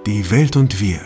Die Welt und wir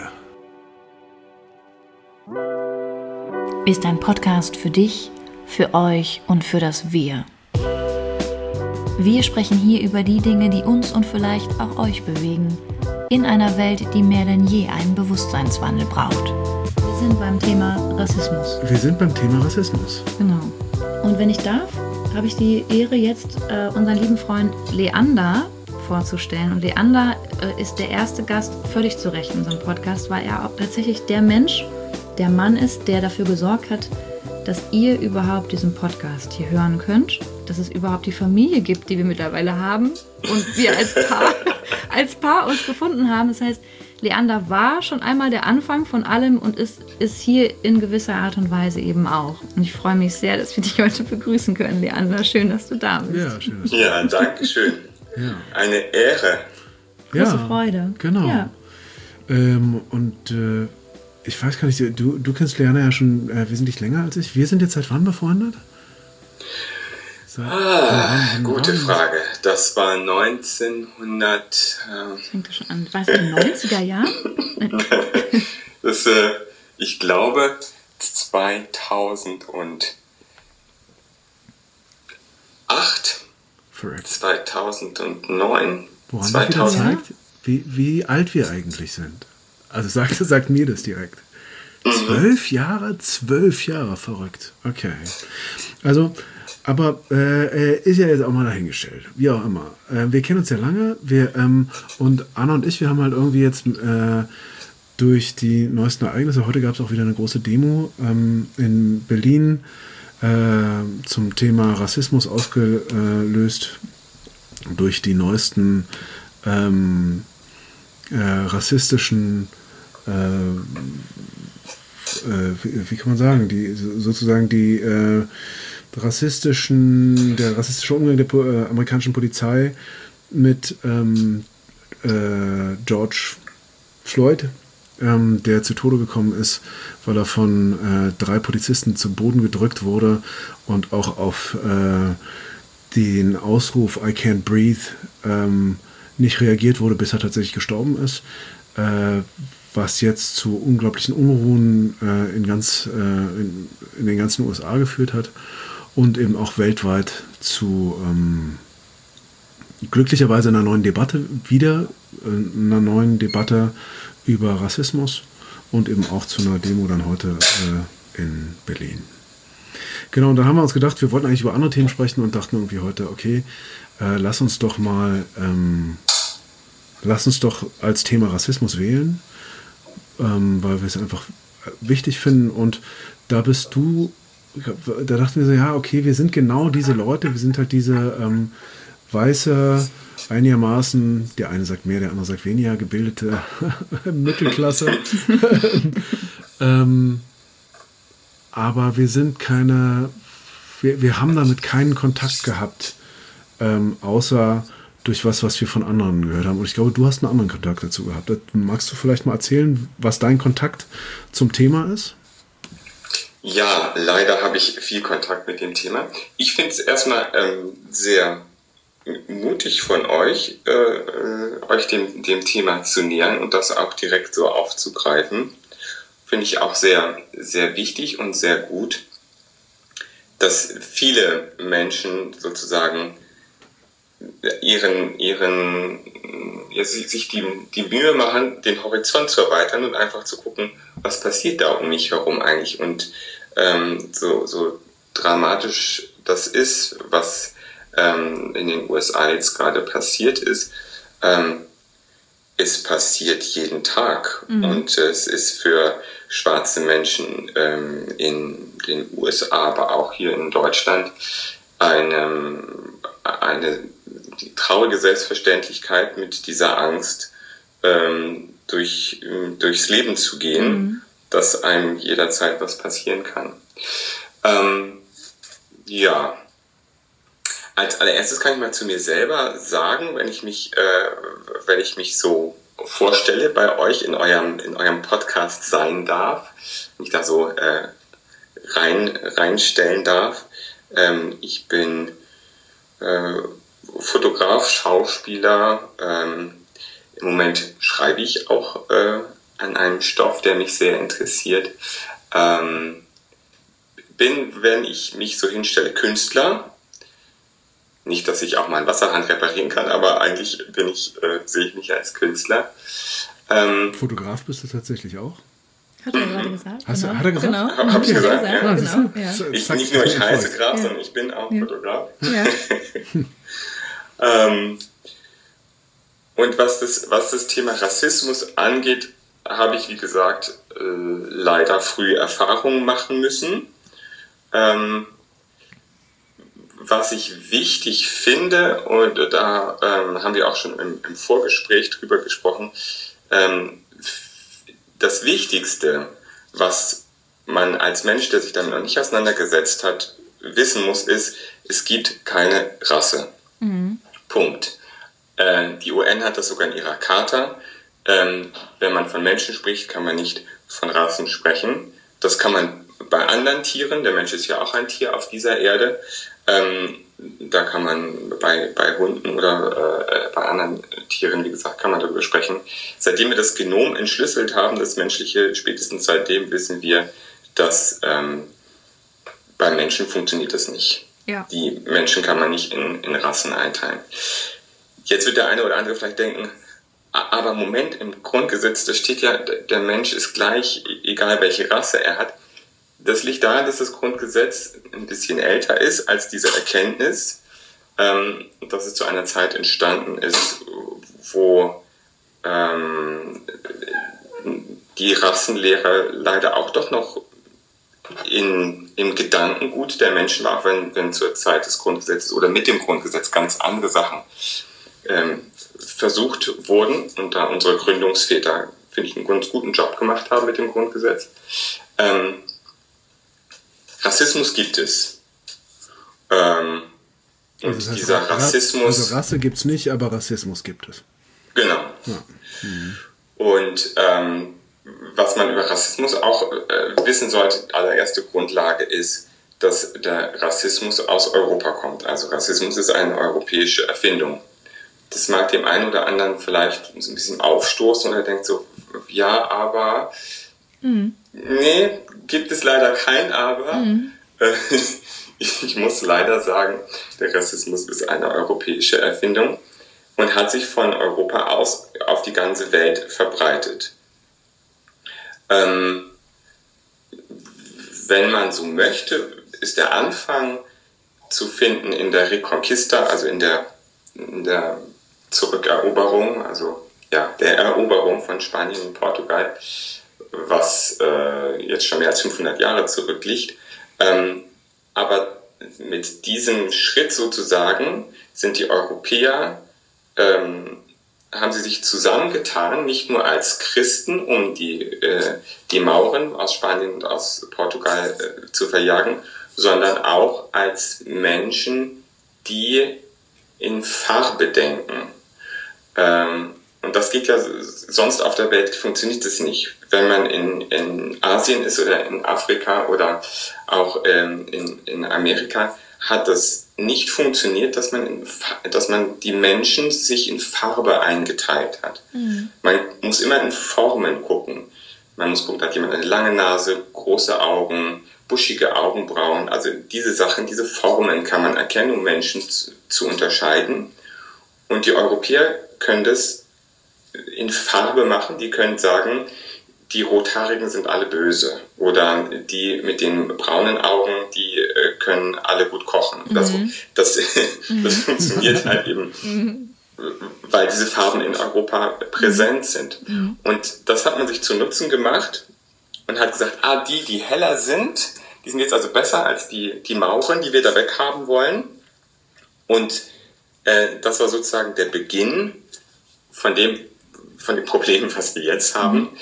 ist ein Podcast für dich, für euch und für das Wir. Wir sprechen hier über die Dinge, die uns und vielleicht auch euch bewegen, in einer Welt, die mehr denn je einen Bewusstseinswandel braucht. Wir sind beim Thema Rassismus. Genau. Und wenn ich darf, habe ich die Ehre, jetzt unseren lieben Freund Leander vorzustellen. Und Leander ist der erste Gast, völlig zu Recht in unserem Podcast, weil er auch tatsächlich der Mann ist, der dafür gesorgt hat, dass ihr überhaupt diesen Podcast hier hören könnt, dass es überhaupt die Familie gibt, die wir mittlerweile haben und wir als Paar uns gefunden haben. Das heißt, Leander war schon einmal der Anfang von allem und ist hier in gewisser Art und Weise eben auch. Und ich freue mich sehr, dass wir dich heute begrüßen können, Leander. Schön, dass du da bist. Ja, schön, dass du Ja, danke schön. Ja. Eine Ehre. Große Freude. Genau. Ja. Ich weiß gar nicht, du kennst Leander ja schon wesentlich länger als ich. Wir sind jetzt seit wann befreundet? Gute Frage. Das war 1900... Fängt das schon an? War es in den 90er Jahren? Ich glaube 2008. Verrückt. 2009. Woran das wieder zeigt, wie alt wir eigentlich sind. Also sagt mir das direkt. 12 Jahre, verrückt. Okay. Also, aber ist ja jetzt auch mal dahingestellt. Wie auch immer. Wir kennen uns ja lange. Und Anna und ich, wir haben halt irgendwie jetzt durch die neuesten Ereignisse, heute gab es auch wieder eine große Demo in Berlin zum Thema Rassismus, ausgelöst durch die neuesten rassistischen wie kann man sagen, der rassistische Umgang der amerikanischen Polizei mit George Floyd, der zu Tode gekommen ist, weil er von 3 Polizisten zu Boden gedrückt wurde und auch auf den Ausruf I can't breathe nicht reagiert wurde, bis er tatsächlich gestorben ist, was jetzt zu unglaublichen Unruhen in den ganzen USA geführt hat und eben auch weltweit zu glücklicherweise einer neuen Debatte über Rassismus und eben auch zu einer Demo dann heute in Berlin. Genau, und dann haben wir uns gedacht, wir wollten eigentlich über andere Themen sprechen und dachten irgendwie heute, okay, lass uns doch als Thema Rassismus wählen, weil wir es einfach wichtig finden. Und da dachten wir so, ja, okay, wir sind genau diese Leute, wir sind halt diese weiße, einigermaßen, der eine sagt mehr, der andere sagt weniger, gebildete Mittelklasse. Aber wir sind wir haben damit keinen Kontakt gehabt, außer durch was wir von anderen gehört haben. Und ich glaube, du hast einen anderen Kontakt dazu gehabt. Magst du vielleicht mal erzählen, was dein Kontakt zum Thema ist? Ja, leider habe ich viel Kontakt mit dem Thema. Ich finde es erstmal sehr mutig von euch, euch dem Thema zu nähern und das auch direkt so aufzugreifen. Finde ich auch sehr, sehr wichtig und sehr gut, dass viele Menschen sozusagen sich die Mühe machen, den Horizont zu erweitern und einfach zu gucken, was passiert da um mich herum eigentlich. Und so dramatisch das ist, was in den USA jetzt gerade passiert ist, es passiert jeden Tag. Und es ist für schwarze Menschen in den USA, aber auch hier in Deutschland eine traurige Selbstverständlichkeit, mit dieser Angst durchs Leben zu gehen, dass einem jederzeit was passieren kann. Ja, als allererstes kann ich mal zu mir selber sagen, wenn ich mich so vorstelle, bei euch in eurem Podcast sein darf, mich da so reinstellen darf. Ich bin Fotograf, Schauspieler, Im Moment schreibe ich auch an einem Stoff, der mich sehr interessiert. Bin, wenn ich mich so hinstelle, Künstler. Nicht, dass ich auch mal einen Wasserhahn reparieren kann, aber eigentlich sehe ich mich als Künstler. Fotograf bist du tatsächlich auch? Hat er gerade gesagt. Hat er gesagt? Genau. Hab ich gesagt, ja. ja. Genau. Ja. Nicht nur ich heiße Graf, sondern ich bin auch Fotograf. Ja. Und was das Thema Rassismus angeht, habe ich, wie gesagt, leider früh Erfahrungen machen müssen. Was ich wichtig finde, und da haben wir auch schon im Vorgespräch drüber gesprochen, das Wichtigste, was man als Mensch, der sich damit noch nicht auseinandergesetzt hat, wissen muss, ist, es gibt keine Rasse. Punkt. Die UN hat das sogar in ihrer Charta. Wenn man von Menschen spricht, kann man nicht von Rassen sprechen. Das kann man bei anderen Tieren, der Mensch ist ja auch ein Tier auf dieser Erde, da kann man bei Hunden oder bei anderen Tieren, wie gesagt, kann man darüber sprechen. Seitdem wir das Genom entschlüsselt haben, das menschliche, spätestens seitdem wissen wir, dass bei Menschen funktioniert das nicht. Ja. Die Menschen kann man nicht in Rassen einteilen. Jetzt wird der eine oder andere vielleicht denken, aber Moment, im Grundgesetz, da steht ja, der Mensch ist gleich, egal welche Rasse er hat. Das liegt daran, dass das Grundgesetz ein bisschen älter ist als diese Erkenntnis, dass es zu einer Zeit entstanden ist, wo die Rassenlehre leider auch doch noch im Gedankengut der Menschen war, wenn zur Zeit des Grundgesetzes oder mit dem Grundgesetz ganz andere Sachen versucht wurden und da unsere Gründungsväter, finde ich, einen ganz guten Job gemacht haben mit dem Grundgesetz. Rassismus gibt es. Und das heißt, dieser Rassismus... Also Rasse gibt es nicht, aber Rassismus gibt es. Genau. Ja. Und was man über Rassismus auch wissen sollte, die allererste Grundlage ist, dass der Rassismus aus Europa kommt. Also Rassismus ist eine europäische Erfindung. Das mag dem einen oder anderen vielleicht so ein bisschen aufstoßen und er denkt so, ja, aber... Nee, gibt es leider kein Aber. Ich muss leider sagen, der Rassismus ist eine europäische Erfindung und hat sich von Europa aus auf die ganze Welt verbreitet. Wenn man so möchte, ist der Anfang zu finden in der Reconquista, also in der Zurückeroberung, also ja, der Eroberung von Spanien und Portugal, was jetzt schon mehr als 500 Jahre zurückliegt. Aber mit diesem Schritt sozusagen sind die Europäer, haben sie sich zusammengetan, nicht nur als Christen, um die Mauren aus Spanien und aus Portugal zu verjagen, sondern auch als Menschen, die in Farbe denken. Und das geht ja sonst auf der Welt, funktioniert das nicht. Wenn man in Asien ist oder in Afrika oder auch in Amerika, hat das nicht funktioniert, dass man die Menschen sich in Farbe eingeteilt hat. Man muss immer in Formen gucken. Man muss gucken, hat jemand eine lange Nase, große Augen, buschige Augenbrauen. Also diese Sachen, diese Formen kann man erkennen, um Menschen zu unterscheiden. Und die Europäer können das in Farbe machen, die können sagen, die Rothaarigen sind alle böse oder die mit den braunen Augen, die können alle gut kochen. Das funktioniert halt eben, weil diese Farben in Europa präsent sind. Und das hat man sich zu Nutzen gemacht und hat gesagt, die heller sind, die sind jetzt also besser als die Mauren, die wir da weghaben wollen. Und das war sozusagen der Beginn von dem Problem, was wir jetzt haben.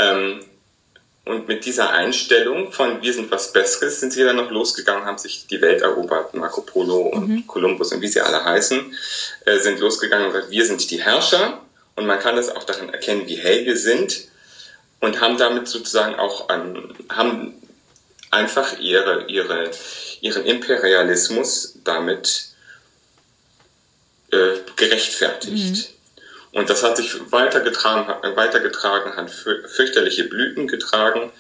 Und mit dieser Einstellung von wir sind was Besseres, sind sie dann noch losgegangen, haben sich die Welt erobert. Marco Polo und Kolumbus und wie sie alle heißen, sind losgegangen und gesagt, wir sind die Herrscher. Und man kann das auch daran erkennen, wie hell wir sind. Und haben damit sozusagen auch haben einfach ihren Imperialismus damit gerechtfertigt. Und das hat sich weitergetragen, hat fürchterliche Blüten getragen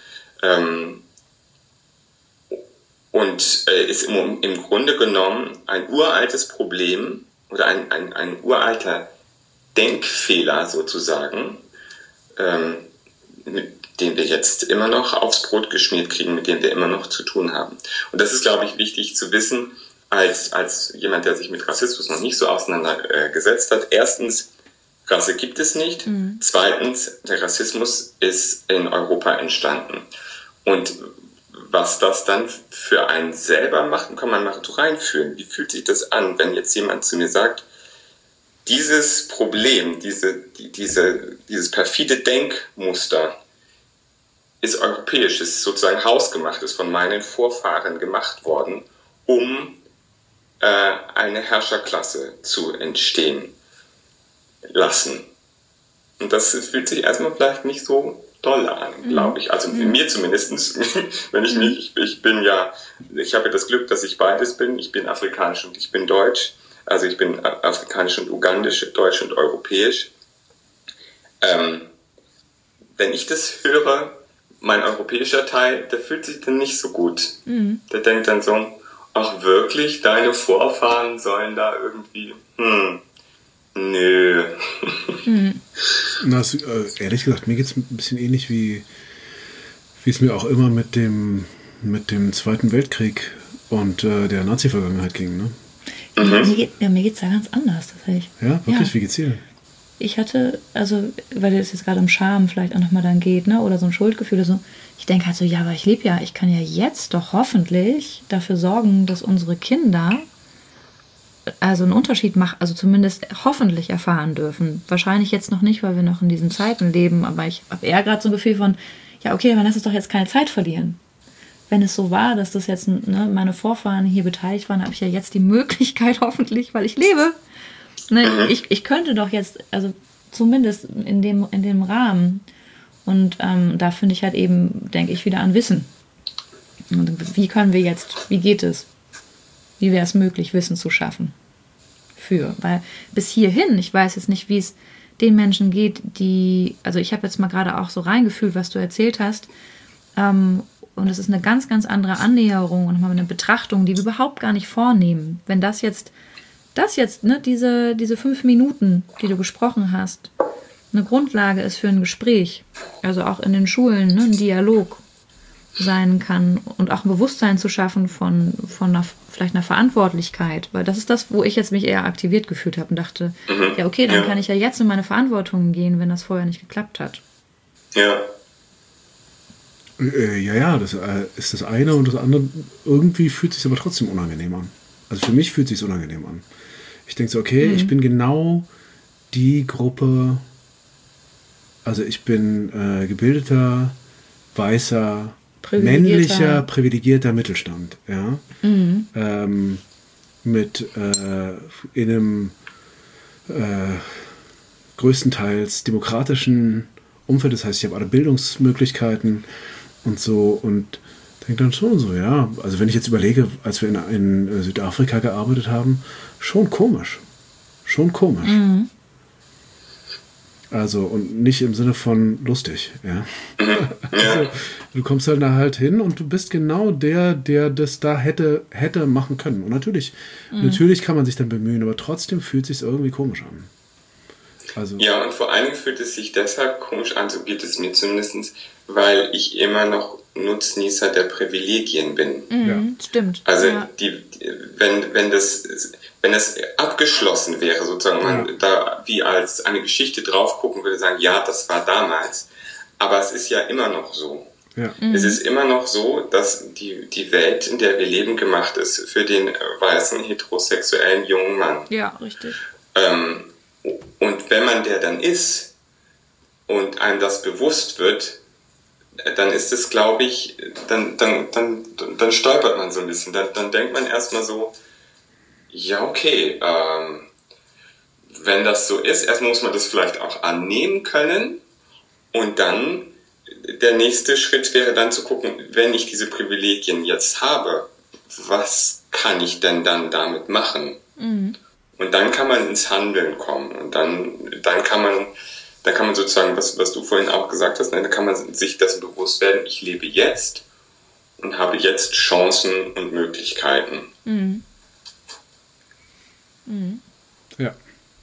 und ist im Grunde genommen ein uraltes Problem oder ein uralter Denkfehler sozusagen, mit dem wir jetzt immer noch aufs Brot geschmiert kriegen, mit dem wir immer noch zu tun haben. Und das ist, glaube ich, wichtig zu wissen, als jemand, der sich mit Rassismus noch nicht so auseinandergesetzt hat. Erstens, Rasse gibt es nicht. Zweitens, der Rassismus ist in Europa entstanden. Und was das dann für einen selber macht, kann man mal reinfühlen. Wie fühlt sich das an, wenn jetzt jemand zu mir sagt, dieses Problem, dieses perfide Denkmuster ist europäisch, ist sozusagen hausgemacht, ist von meinen Vorfahren gemacht worden, um eine Herrscherklasse zu entstehen lassen. Und das fühlt sich erstmal vielleicht nicht so doll an, glaube ich. Also mir zumindest, wenn ich habe das Glück, dass ich beides bin. Ich bin afrikanisch und ich bin deutsch. Also ich bin afrikanisch und ugandisch, deutsch und europäisch. Wenn ich das höre, mein europäischer Teil, der fühlt sich dann nicht so gut. Der denkt dann so, ach wirklich, deine Vorfahren sollen da irgendwie, nö. Na, ehrlich gesagt, mir geht es ein bisschen ähnlich wie es mir auch immer mit dem Zweiten Weltkrieg und der Nazi-Vergangenheit ging, ne? Mir geht's da ganz anders tatsächlich. Ja, wirklich? Ja. Wie geht's dir? Ich hatte, also, weil es jetzt gerade um Scham vielleicht auch nochmal dann geht, ne, oder so ein Schuldgefühl oder so, ich denke halt so, ja, aber ich kann ja jetzt doch hoffentlich dafür sorgen, dass unsere Kinder also einen Unterschied machen, also zumindest hoffentlich erfahren dürfen. Wahrscheinlich jetzt noch nicht, weil wir noch in diesen Zeiten leben, aber ich habe eher gerade so ein Gefühl von, ja, okay, dann lass uns doch jetzt keine Zeit verlieren. Wenn es so war, dass das jetzt, ne, meine Vorfahren hier beteiligt waren, habe ich ja jetzt die Möglichkeit, hoffentlich, weil ich lebe. Ne, ich könnte doch jetzt, also zumindest in dem Rahmen. Und da finde ich halt eben, denke ich, wieder an Wissen. Und wie geht es? Wie wäre es möglich, Wissen zu schaffen? Weil bis hierhin, ich weiß jetzt nicht, wie es den Menschen geht, also ich habe jetzt mal gerade auch so reingefühlt, was du erzählt hast, und es ist eine ganz, ganz andere Annäherung und mal eine Betrachtung, die wir überhaupt gar nicht vornehmen. Wenn das jetzt, ne, diese 5 Minuten, die du gesprochen hast, eine Grundlage ist für ein Gespräch, also auch in den Schulen, ne, ein Dialog sein kann und auch ein Bewusstsein zu schaffen von vielleicht einer Verantwortlichkeit, weil das ist das, wo ich jetzt mich eher aktiviert gefühlt habe und dachte, ja okay, dann kann ich ja jetzt in meine Verantwortung gehen, wenn das vorher nicht geklappt hat. Ja. Ja, das ist das eine, und das andere, irgendwie fühlt es sich aber trotzdem unangenehm an. Also für mich fühlt es sich unangenehm an. Ich denke so, okay, ich bin genau die Gruppe, also ich bin gebildeter, weißer, männlicher, privilegierter Mittelstand, ja, mit in einem größtenteils demokratischen Umfeld, das heißt, ich habe alle Bildungsmöglichkeiten und so, und denke dann schon so, ja, also wenn ich jetzt überlege, als wir in Südafrika gearbeitet haben, schon komisch. Also, und nicht im Sinne von lustig, ja. Also, du kommst halt hin und du bist genau der das da hätte machen können. Und natürlich kann man sich dann bemühen, aber trotzdem fühlt es sich irgendwie komisch an. Also, ja, und vor allen Dingen fühlt es sich deshalb komisch an, so geht es mir zumindest, weil ich immer noch Nutznießer der Privilegien bin. Stimmt. Also, wenn das abgeschlossen wäre, sozusagen, man da wie als eine Geschichte drauf gucken würde, sagen, ja, das war damals, aber es ist ja immer noch so. Ja. Es ist immer noch so, dass die Welt, in der wir leben, gemacht ist für den weißen, heterosexuellen jungen Mann. Ja, richtig. Und wenn man der dann ist und einem das bewusst wird, dann ist es, glaube ich, dann stolpert man so ein bisschen. Dann denkt man erstmal so, ja, okay, wenn das so ist, erstmal muss man das vielleicht auch annehmen können, und dann der nächste Schritt wäre dann zu gucken, wenn ich diese Privilegien jetzt habe, was kann ich denn dann damit machen? Und dann kann man ins Handeln kommen. Und dann kann man sozusagen, was du vorhin auch gesagt hast, dann kann man sich dessen bewusst werden, ich lebe jetzt und habe jetzt Chancen und Möglichkeiten. Mhm. Mhm. Ja.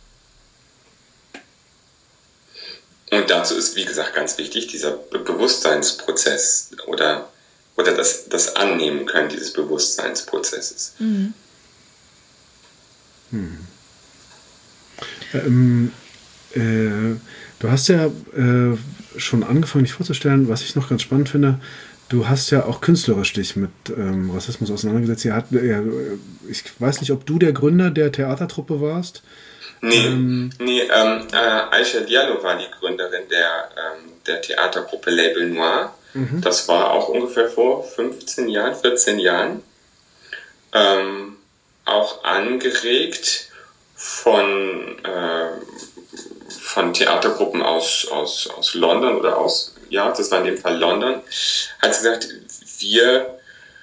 Und dazu ist, wie gesagt, ganz wichtig, dieser Bewusstseinsprozess oder das Annehmen können dieses Bewusstseinsprozesses. Mhm. Du hast ja schon angefangen, dich vorzustellen, was ich noch ganz spannend finde. Du hast ja auch künstlerisch dich mit Rassismus auseinandergesetzt. Ich weiß nicht, ob du der Gründer der Theatertruppe warst. Aisha Diallo war die Gründerin der Theatergruppe Label Noir. Mhm. Das war auch ungefähr vor 14 Jahren. Auch angeregt von Theatergruppen aus London das war in dem Fall London, hat sie gesagt, wir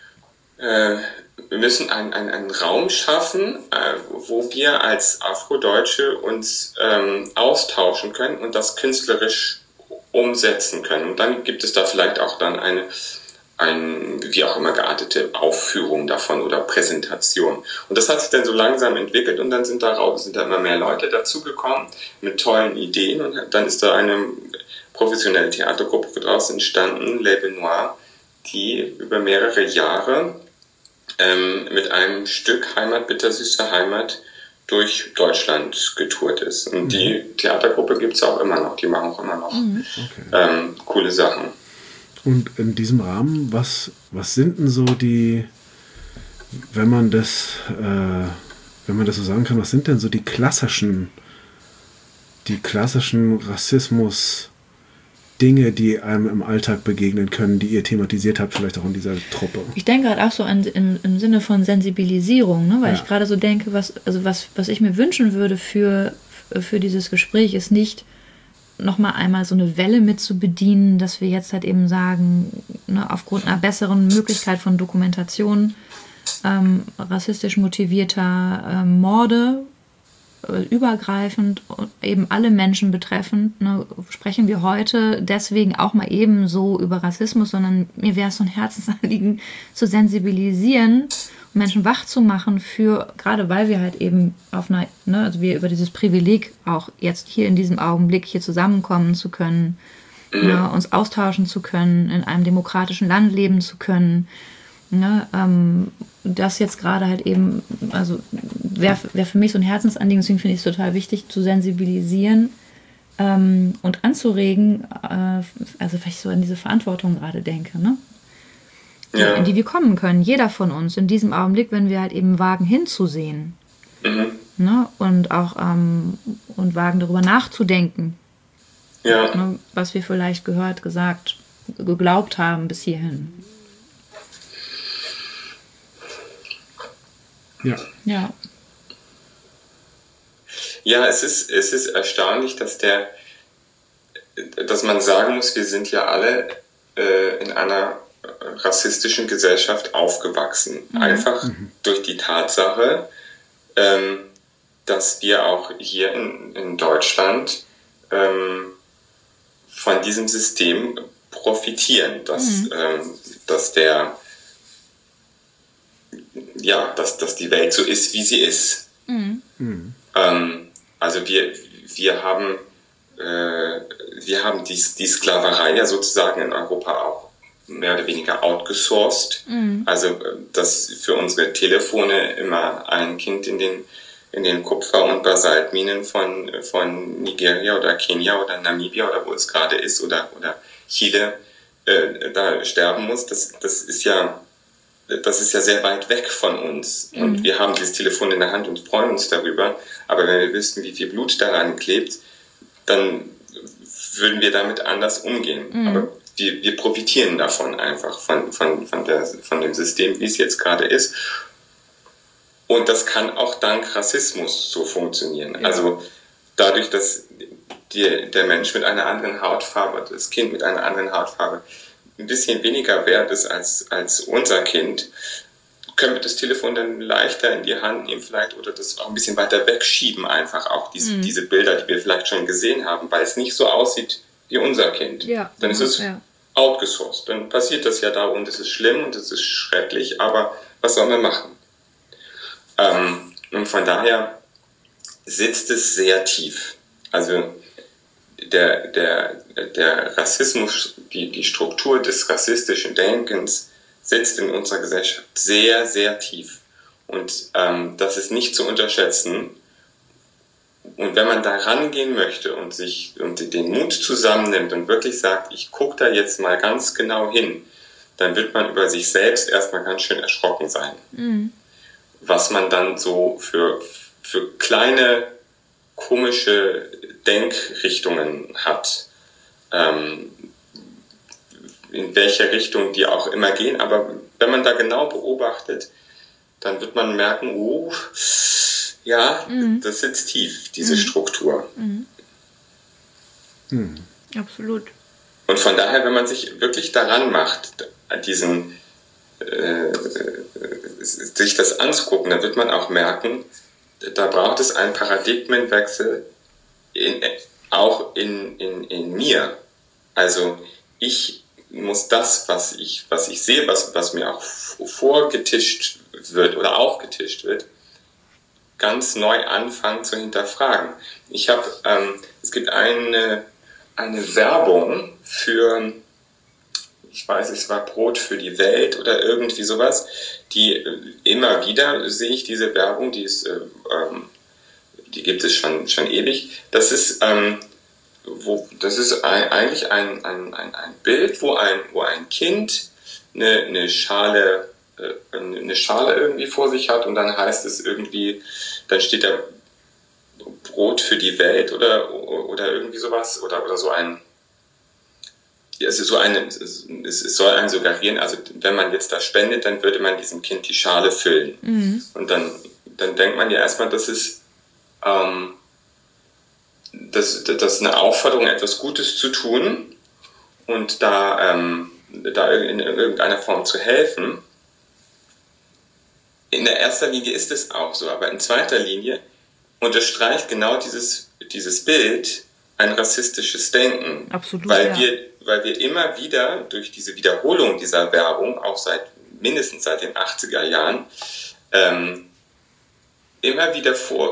müssen einen Raum schaffen, wo wir als Afrodeutsche uns austauschen können und das künstlerisch umsetzen können. Und dann gibt es da vielleicht auch dann eine wie auch immer geartete Aufführung davon oder Präsentation. Und das hat sich dann so langsam entwickelt und dann sind da immer mehr Leute dazugekommen mit tollen Ideen und dann ist da eine professionelle Theatergruppe daraus entstanden, Label Noir, die über mehrere Jahre mit einem Stück Heimat, bittersüße Heimat durch Deutschland getourt ist. Und die Theatergruppe gibt es auch immer noch, die machen auch immer noch coole Sachen. Und in diesem Rahmen, was sind denn so die, wenn man das so sagen kann, was sind denn so die klassischen Rassismus-Dinge, die einem im Alltag begegnen können, die ihr thematisiert habt, vielleicht auch in dieser Truppe? Ich denke gerade auch so im Sinne von Sensibilisierung, ne? Weil ich gerade so denke, was ich mir wünschen würde für dieses Gespräch, ist nicht nochmal einmal so eine Welle mit zu bedienen, dass wir jetzt halt eben sagen, ne, aufgrund einer besseren Möglichkeit von Dokumentation rassistisch motivierter Morde, übergreifend und eben alle Menschen betreffend, ne, sprechen wir heute deswegen auch mal eben so über Rassismus, sondern mir wäre es so ein Herzensanliegen zu sensibilisieren, Menschen wach zu machen für, gerade weil wir halt eben also wir über dieses Privileg auch jetzt hier in diesem Augenblick hier zusammenkommen zu können, ne, uns austauschen zu können, in einem demokratischen Land leben zu können, ne, das jetzt gerade halt eben, also wäre für mich so ein Herzensanliegen, deswegen finde ich es total wichtig zu sensibilisieren und anzuregen, also vielleicht so an diese Verantwortung gerade denke, ne? In die wir kommen können, jeder von uns, in diesem Augenblick, wenn wir halt eben wagen hinzusehen, ne? Und auch und wagen darüber nachzudenken, ne? Was wir vielleicht gehört, gesagt, geglaubt haben bis hierhin. Ja. Ja, es ist erstaunlich, dass man sagen muss, wir sind ja alle in einer rassistischen Gesellschaft aufgewachsen. Einfach durch die Tatsache, dass wir auch hier in Deutschland von diesem System profitieren, dass die Welt so ist, wie sie ist. Also wir haben die Sklaverei ja sozusagen in Europa auch mehr oder weniger outgesourced. Also dass für unsere Telefone immer ein Kind in den Kupfer- und Basaltminen von Nigeria oder Kenia oder Namibia oder wo es gerade ist oder Chile da sterben muss, das ist ja sehr weit weg von uns. Und wir haben dieses Telefon in der Hand und freuen uns darüber. Aber wenn wir wüssten, wie viel Blut daran klebt, dann würden wir damit anders umgehen. Aber wir profitieren davon einfach, von dem System, wie es jetzt gerade ist. Und das kann auch dank Rassismus so funktionieren. Ja. Also dadurch, dass der Mensch mit einer anderen Hautfarbe, das Kind mit einer anderen Hautfarbe, ein bisschen weniger wert ist als unser Kind, können wir das Telefon dann leichter in die Hand nehmen vielleicht oder das auch ein bisschen weiter wegschieben einfach, auch diese Bilder, die wir vielleicht schon gesehen haben, weil es nicht so aussieht wie unser Kind. Ja. Dann ist es outgesourced. Dann passiert das ja da und es ist schlimm und es ist schrecklich, aber was sollen wir machen? Und von daher sitzt es sehr tief. Also der Rassismus, die Struktur des rassistischen Denkens sitzt in unserer Gesellschaft sehr, sehr tief. Und das ist nicht zu unterschätzen. Und wenn man da rangehen möchte und den Mut zusammennimmt und wirklich sagt, ich gucke da jetzt mal ganz genau hin, dann wird man über sich selbst erstmal ganz schön erschrocken sein. Mhm. Was man dann so für kleine, komische Denkrichtungen hat. In welche Richtung die auch immer gehen. Aber wenn man da genau beobachtet, dann wird man merken, das sitzt tief, diese Struktur. Mhm. Mhm. Absolut. Und von daher, wenn man sich wirklich daran macht, sich das anzugucken, dann wird man auch merken, da braucht es einen Paradigmenwechsel auch in mir. Also ich muss das, was ich sehe, was mir auch vorgetischt wird oder aufgetischt wird, ganz neu anfangen zu hinterfragen. Es gibt eine Werbung für, ich weiß, es war Brot für die Welt oder irgendwie sowas, die immer wieder sehe ich diese Werbung, die gibt es schon ewig. Das ist eigentlich ein Bild, wo ein Kind eine Schale irgendwie vor sich hat und dann heißt es irgendwie, dann steht da Brot für die Welt oder irgendwie sowas oder so ein, es soll einem suggerieren, also wenn man jetzt das spendet, dann würde man diesem Kind die Schale füllen. Mhm. Und dann denkt man ja erstmal, das ist eine Aufforderung, etwas Gutes zu tun und da in irgendeiner Form zu helfen. In der ersten Linie ist es auch so, aber in zweiter Linie unterstreicht genau dieses Bild ein rassistisches Denken. Absolut, weil wir immer wieder durch diese Wiederholung dieser Werbung, auch mindestens seit den 80er Jahren, immer wieder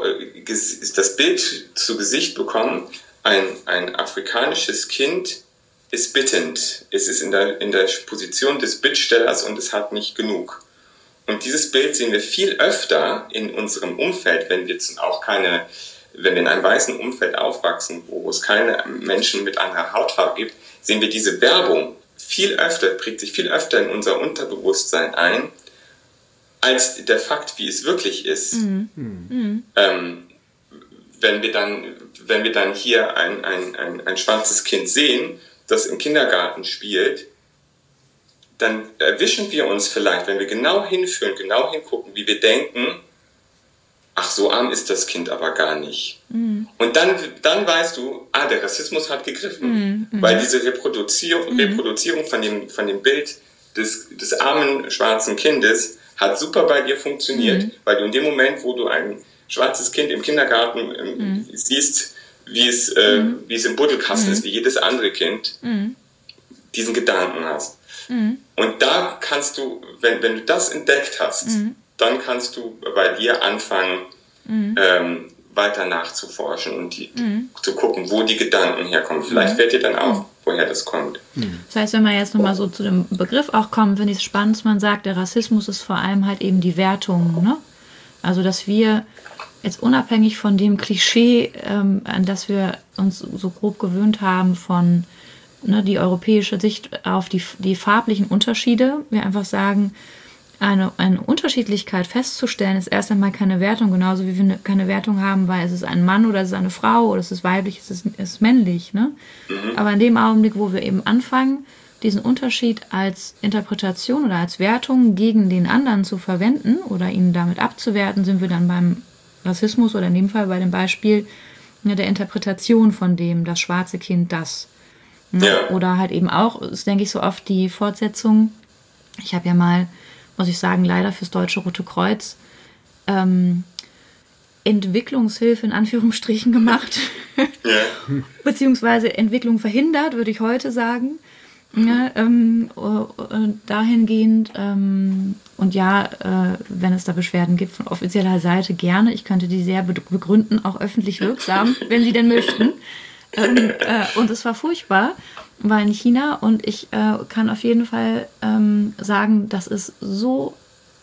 das Bild zu Gesicht bekommen, ein afrikanisches Kind ist bittend. Es ist in der Position des Bittstellers und es hat nicht genug. Und dieses Bild sehen wir viel öfter in unserem Umfeld, wenn wir in einem weißen Umfeld aufwachsen, wo es keine Menschen mit anderer Hautfarbe gibt, sehen wir diese Werbung prägt sich viel öfter in unser Unterbewusstsein ein, als der Fakt, wie es wirklich ist. Mhm. Mhm. Wenn wir dann hier ein schwarzes Kind sehen, das im Kindergarten spielt, dann erwischen wir uns vielleicht, wenn wir genau hinfühlen, genau hingucken, wie wir denken, ach, so arm ist das Kind aber gar nicht. Mhm. Und dann weißt du, der Rassismus hat gegriffen, weil diese Reproduzierung von dem Bild des armen schwarzen Kindes hat super bei dir funktioniert, weil du in dem Moment, wo du ein schwarzes Kind im Kindergarten siehst, wie es im Buddelkasten ist, wie jedes andere Kind, diesen Gedanken hast. Mhm. Und da kannst du, wenn du das entdeckt hast, dann kannst du bei dir anfangen, weiter nachzuforschen und zu gucken, wo die Gedanken herkommen. Vielleicht fällt dir dann auf, woher das kommt. Das heißt, wenn man jetzt nochmal so zu dem Begriff auch kommt, finde ich es spannend, dass man sagt, der Rassismus ist vor allem halt eben die Wertung, ne? Also, dass wir jetzt unabhängig von dem Klischee, an das wir uns so grob gewöhnt haben von die europäische Sicht auf die farblichen Unterschiede, wir einfach sagen, eine Unterschiedlichkeit festzustellen, ist erst einmal keine Wertung, genauso wie wir keine Wertung haben, weil es ist ein Mann oder es ist eine Frau oder es ist weiblich, es ist männlich. Ne? Aber in dem Augenblick, wo wir eben anfangen, diesen Unterschied als Interpretation oder als Wertung gegen den anderen zu verwenden oder ihn damit abzuwerten, sind wir dann beim Rassismus oder in dem Fall bei dem Beispiel der Interpretation von dem, das schwarze Kind, das. Ne? Ja. Oder halt eben auch, ist, denke ich, so oft die Fortsetzung. Ich habe ja mal muss ich sagen, leider fürs Deutsche Rote Kreuz Entwicklungshilfe in Anführungsstrichen gemacht. Ja. Beziehungsweise Entwicklung verhindert, würde ich heute sagen. Ja, dahingehend und ja, wenn es da Beschwerden gibt von offizieller Seite, gerne. Ich könnte die sehr begründen, auch öffentlich wirksam, wenn Sie denn möchten. Und es war furchtbar, war in China und ich kann auf jeden Fall sagen, dass es so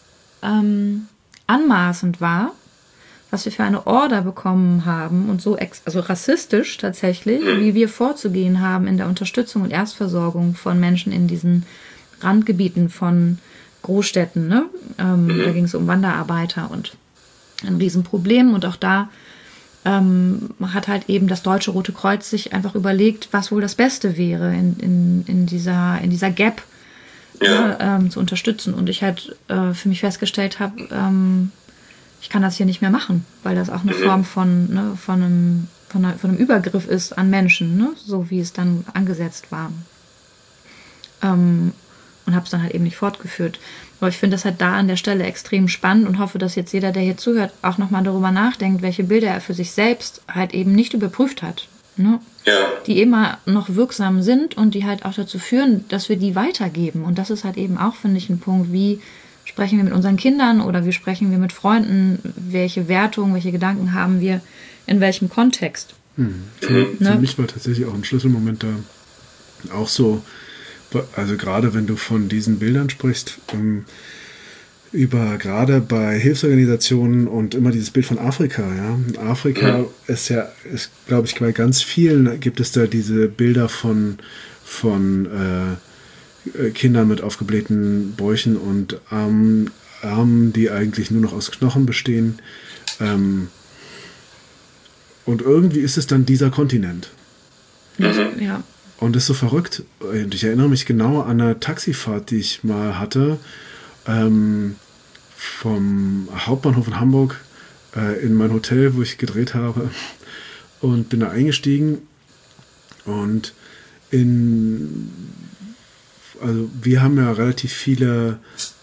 anmaßend war, was wir für eine Order bekommen haben und so also rassistisch tatsächlich, wie wir vorzugehen haben in der Unterstützung und Erstversorgung von Menschen in diesen Randgebieten von Großstädten. Ne? Da ging es um Wanderarbeiter und ein Riesenproblem. Und auch da hat halt eben das Deutsche Rote Kreuz sich einfach überlegt, was wohl das Beste wäre in dieser Gap zu unterstützen. Und ich halt für mich festgestellt habe, ich kann das hier nicht mehr machen, weil das auch eine Form von einem Übergriff ist an Menschen, ne? So wie es dann angesetzt war. Und habe es dann halt eben nicht fortgeführt. Aber ich finde das halt da an der Stelle extrem spannend und hoffe, dass jetzt jeder, der hier zuhört, auch nochmal darüber nachdenkt, welche Bilder er für sich selbst halt eben nicht überprüft hat. Ne? Ja. Die immer noch wirksam sind und die halt auch dazu führen, dass wir die weitergeben. Und das ist halt eben auch, finde ich, ein Punkt, wie sprechen wir mit unseren Kindern oder wie sprechen wir mit Freunden, welche Wertungen, welche Gedanken haben wir, in welchem Kontext. Für mich war tatsächlich auch ein Schlüsselmoment da auch so, also gerade wenn du von diesen Bildern sprichst, über gerade bei Hilfsorganisationen und immer dieses Bild von Afrika, ja. Afrika ist glaube ich, bei ganz vielen gibt es da diese Bilder von Kindern mit aufgeblähten Bäuchen und Armen, die eigentlich nur noch aus Knochen bestehen. Und irgendwie ist es dann dieser Kontinent. Ja. Und das ist so verrückt. Und ich erinnere mich genau an eine Taxifahrt, die ich mal hatte, vom Hauptbahnhof in Hamburg in mein Hotel, wo ich gedreht habe. Und bin da eingestiegen. Und also wir haben ja relativ viele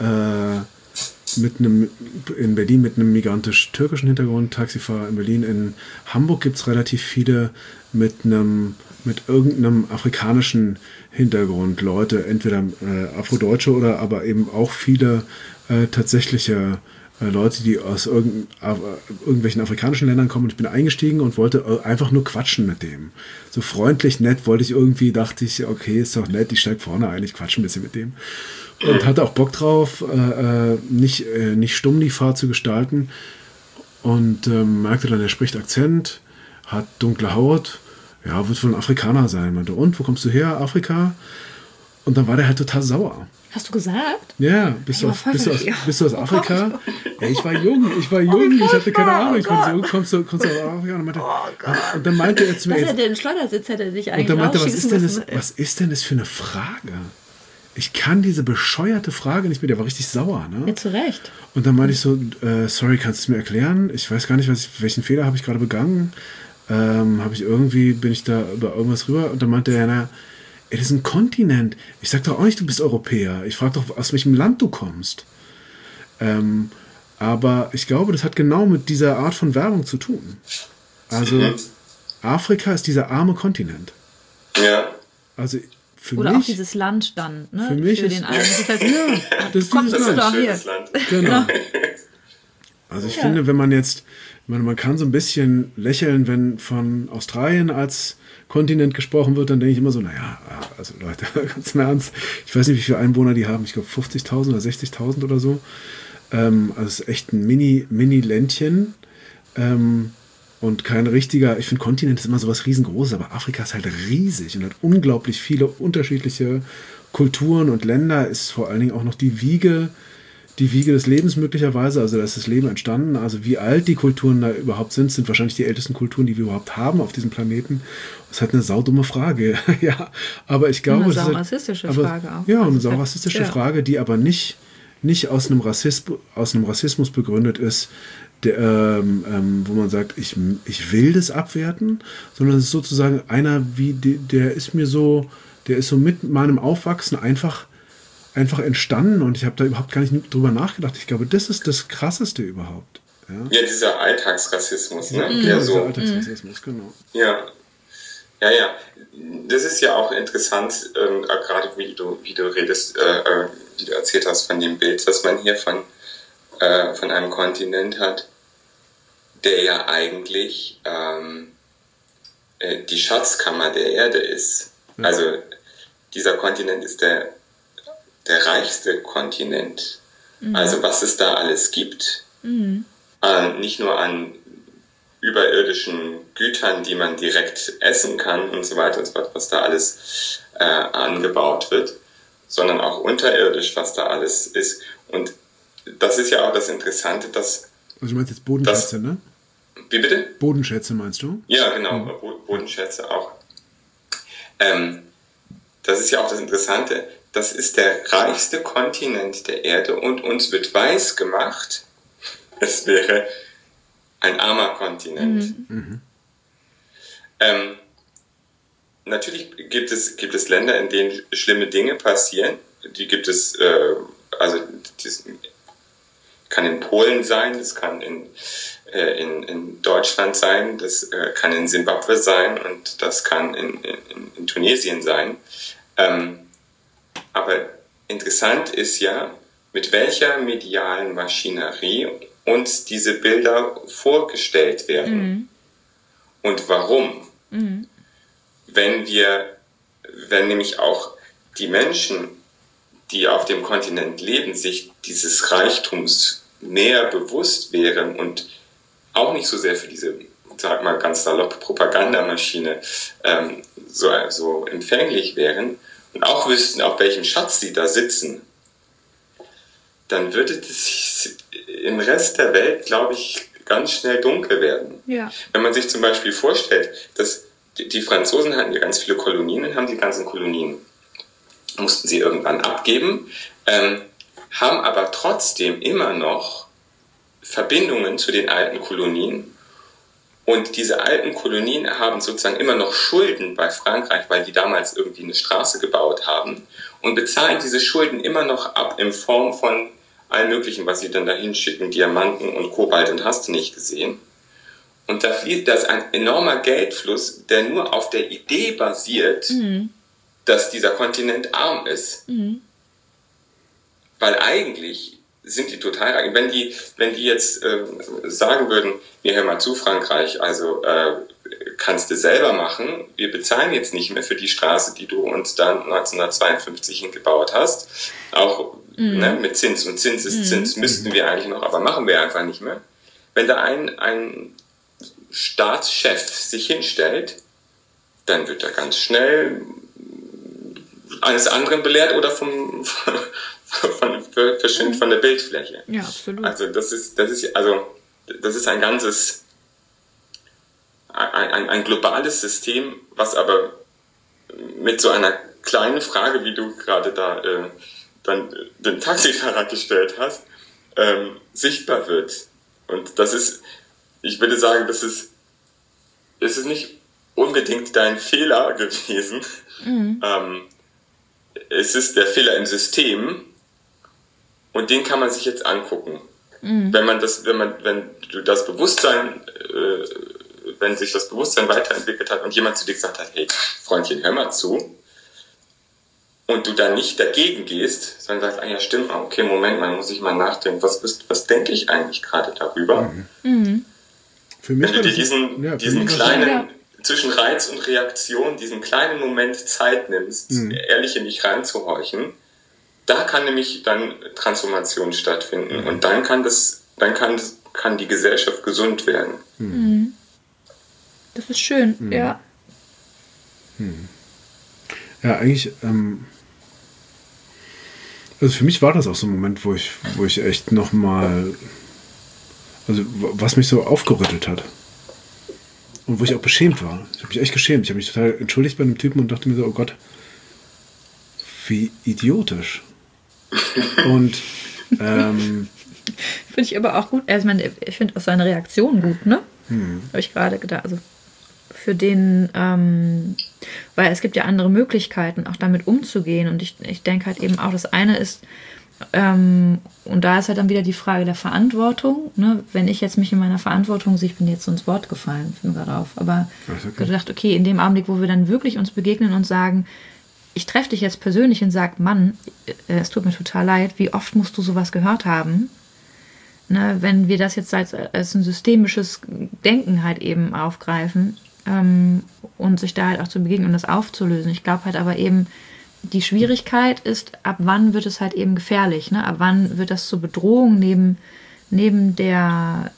in Berlin mit einem migrantisch-türkischen Hintergrund, Taxifahrer in Berlin. In Hamburg gibt es relativ viele mit irgendeinem afrikanischen Hintergrund. Leute, entweder Afrodeutsche oder aber eben auch viele tatsächliche Leute, die aus irgendwelchen afrikanischen Ländern kommen. Und ich bin eingestiegen und wollte einfach nur quatschen mit dem. So freundlich, nett dachte ich, okay, ist doch nett, ich steige vorne ein, ich quatsche ein bisschen mit dem. Und hatte auch Bock drauf, nicht stumm die Fahrt zu gestalten. Und merkte dann, er spricht Akzent, hat dunkle Haut, ja, wird wohl ein Afrikaner sein. Meinte, und, wo kommst du her, Afrika? Und dann war der halt total sauer. Hast du gesagt? Ja, bist du aus Afrika? Ja, ich war jung, ich hatte keine Ahnung. Ich war so, kommst du aus Afrika? Und dann meinte er zu mir... Den Schleudersitz hätte dich eigentlich und dann meinte er, was ist denn das für eine Frage? Ich kann diese bescheuerte Frage nicht mehr, der war richtig sauer. Ne? Ja, zu Recht. Und dann meinte ich so, sorry, kannst du es mir erklären? Ich weiß gar nicht, welchen Fehler habe ich gerade begangen? Bin ich da über irgendwas rüber? Und dann meinte er, das ist ein Kontinent. Ich sag doch auch nicht, du bist Europäer. Ich frage doch, aus welchem Land du kommst. Aber ich glaube, das hat genau mit dieser Art von Werbung zu tun. Also, Afrika ist dieser arme Kontinent. Ja. Also, für oder mich, auch dieses Land dann, ne? Für mich für ist, den einen. Das ist dieses Land. Doch hier. Genau. Also ich finde, wenn man kann so ein bisschen lächeln, wenn von Australien als Kontinent gesprochen wird, dann denke ich immer so, naja, also Leute, ganz im Ernst, ich weiß nicht, wie viele Einwohner die haben, ich glaube 50.000 oder 60.000 oder so. Also es ist echt ein Mini-Ländchen und kein richtiger, ich finde Kontinent ist immer so was riesengroßes, aber Afrika ist halt riesig und hat unglaublich viele unterschiedliche Kulturen und Länder, ist vor allen Dingen auch noch die Wiege des Lebens möglicherweise, also da ist das Leben entstanden, also wie alt die Kulturen da überhaupt sind wahrscheinlich die ältesten Kulturen, die wir überhaupt haben auf diesem Planeten. Das ist halt eine saudumme Frage, ja, aber ich glaube... Eine saurassistische Frage auch. Ja, eine saurassistische Frage, die aber nicht aus einem Rassismus begründet ist, wo man sagt, ich will das abwerten, sondern es ist sozusagen einer, der ist so mit meinem Aufwachsen einfach einfach entstanden und ich habe da überhaupt gar nicht drüber nachgedacht. Ich glaube, das ist das Krasseste überhaupt. Ja, dieser Alltagsrassismus, ne? Ja, dieser Alltagsrassismus, genau. Ja. Das ist ja auch interessant, gerade wie du redest, wie du erzählt hast von dem Bild, das man hier von einem Kontinent hat, der ja eigentlich die Schatzkammer der Erde ist. Ja. Also dieser Kontinent ist der reichste Kontinent. Also was es da alles gibt, nicht nur an überirdischen Gütern, die man direkt essen kann und so weiter und so fort, was da alles angebaut wird, sondern auch unterirdisch, was da alles ist. Und das ist ja auch das Interessante, dass... Also du meinst jetzt Bodenschätze, ne? Wie bitte? Bodenschätze meinst du? Ja, genau, Bodenschätze auch. Das ist ja auch das Interessante. Das ist der reichste Kontinent der Erde und uns wird weiß gemacht, es wäre ein armer Kontinent. Natürlich gibt es Länder, in denen schlimme Dinge passieren. Die gibt es, das kann in Polen sein, das kann in Deutschland sein, das kann in Simbabwe sein und das kann in Tunesien sein. Aber interessant ist ja, mit welcher medialen Maschinerie uns diese Bilder vorgestellt werden. Und warum. Wenn nämlich auch die Menschen, die auf dem Kontinent leben, sich dieses Reichtums näher bewusst wären und auch nicht so sehr für diese, sag mal ganz salopp, Propagandamaschine so empfänglich wären und auch wüssten, auf welchem Schatz sie da sitzen, dann würde es im Rest der Welt, glaube ich, ganz schnell dunkel werden. Ja. Wenn man sich zum Beispiel vorstellt, dass die Franzosen hatten ja ganz viele Kolonien und haben die ganzen Kolonien, mussten sie irgendwann abgeben, haben aber trotzdem immer noch Verbindungen zu den alten Kolonien. Und diese alten Kolonien haben sozusagen immer noch Schulden bei Frankreich, weil die damals irgendwie eine Straße gebaut haben und bezahlen diese Schulden immer noch ab in Form von allem Möglichen, was sie dann dahin schicken, Diamanten und Kobalt und hast du nicht gesehen. Und da fließt das ein enormer Geldfluss, der nur auf der Idee basiert, dass dieser Kontinent arm ist. Weil eigentlich sind die total reich. Wenn die jetzt sagen würden, wir hör mal zu, Frankreich, also kannst du selber machen, wir bezahlen jetzt nicht mehr für die Straße, die du uns dann 1952 hingebaut hast, auch mit Zins, und Zins ist Zins, müssten wir eigentlich noch, aber machen wir einfach nicht mehr. Wenn da ein Staatschef sich hinstellt, dann wird er ganz schnell eines anderen belehrt oder verschwindet von der Bildfläche. Ja, absolut. Also das ist ein ganzes, ein globales System, was aber mit so einer kleinen Frage, wie du gerade da dann den Taxifahrer gestellt hast, sichtbar wird. Und das ist, ich würde sagen, es ist nicht unbedingt dein Fehler gewesen. Es ist der Fehler im System und den kann man sich jetzt angucken. Wenn sich das Bewusstsein weiterentwickelt hat und jemand zu dir gesagt hat, hey, Freundchen, hör mal zu, und du dann nicht dagegen gehst, sondern sagst, ja stimmt, okay, Moment mal, muss ich mal nachdenken, was denke ich eigentlich gerade darüber? Für mich wenn du dir diesen kleinen, zwischen Reiz und Reaktion, diesen kleinen Moment Zeit nimmst, ehrlich in dich reinzuhorchen, da kann nämlich dann Transformation stattfinden und dann kann die Gesellschaft gesund werden. Das ist schön, ja. Ja, eigentlich, also für mich war das auch so ein Moment, wo ich echt nochmal, also was mich so aufgerüttelt hat. Und wo ich auch beschämt war. Ich habe mich echt geschämt. Ich habe mich total entschuldigt bei einem Typen und dachte mir so, oh Gott, wie idiotisch. Und finde ich aber auch gut. Also ich finde auch seine Reaktion gut, ne? Habe ich gerade gedacht. Also für den, weil es gibt ja andere Möglichkeiten, auch damit umzugehen. Und ich denke halt eben auch, das eine ist, und da ist halt dann wieder die Frage der Verantwortung. Ne? Wenn ich jetzt mich in meiner Verantwortung sehe, ich bin jetzt so ins Wort gefallen, bin gerade auf, aber gedacht, okay, in dem Augenblick, wo wir dann wirklich uns begegnen und sagen, ich treffe dich jetzt persönlich und sage, Mann, es tut mir total leid, wie oft musst du sowas gehört haben? Ne, wenn wir das jetzt als ein systemisches Denken halt eben aufgreifen und sich da halt auch zu begegnen und das aufzulösen. Ich glaube halt aber eben, die Schwierigkeit ist, ab wann wird es halt eben gefährlich? Ne? Ab wann wird das zur Bedrohung neben der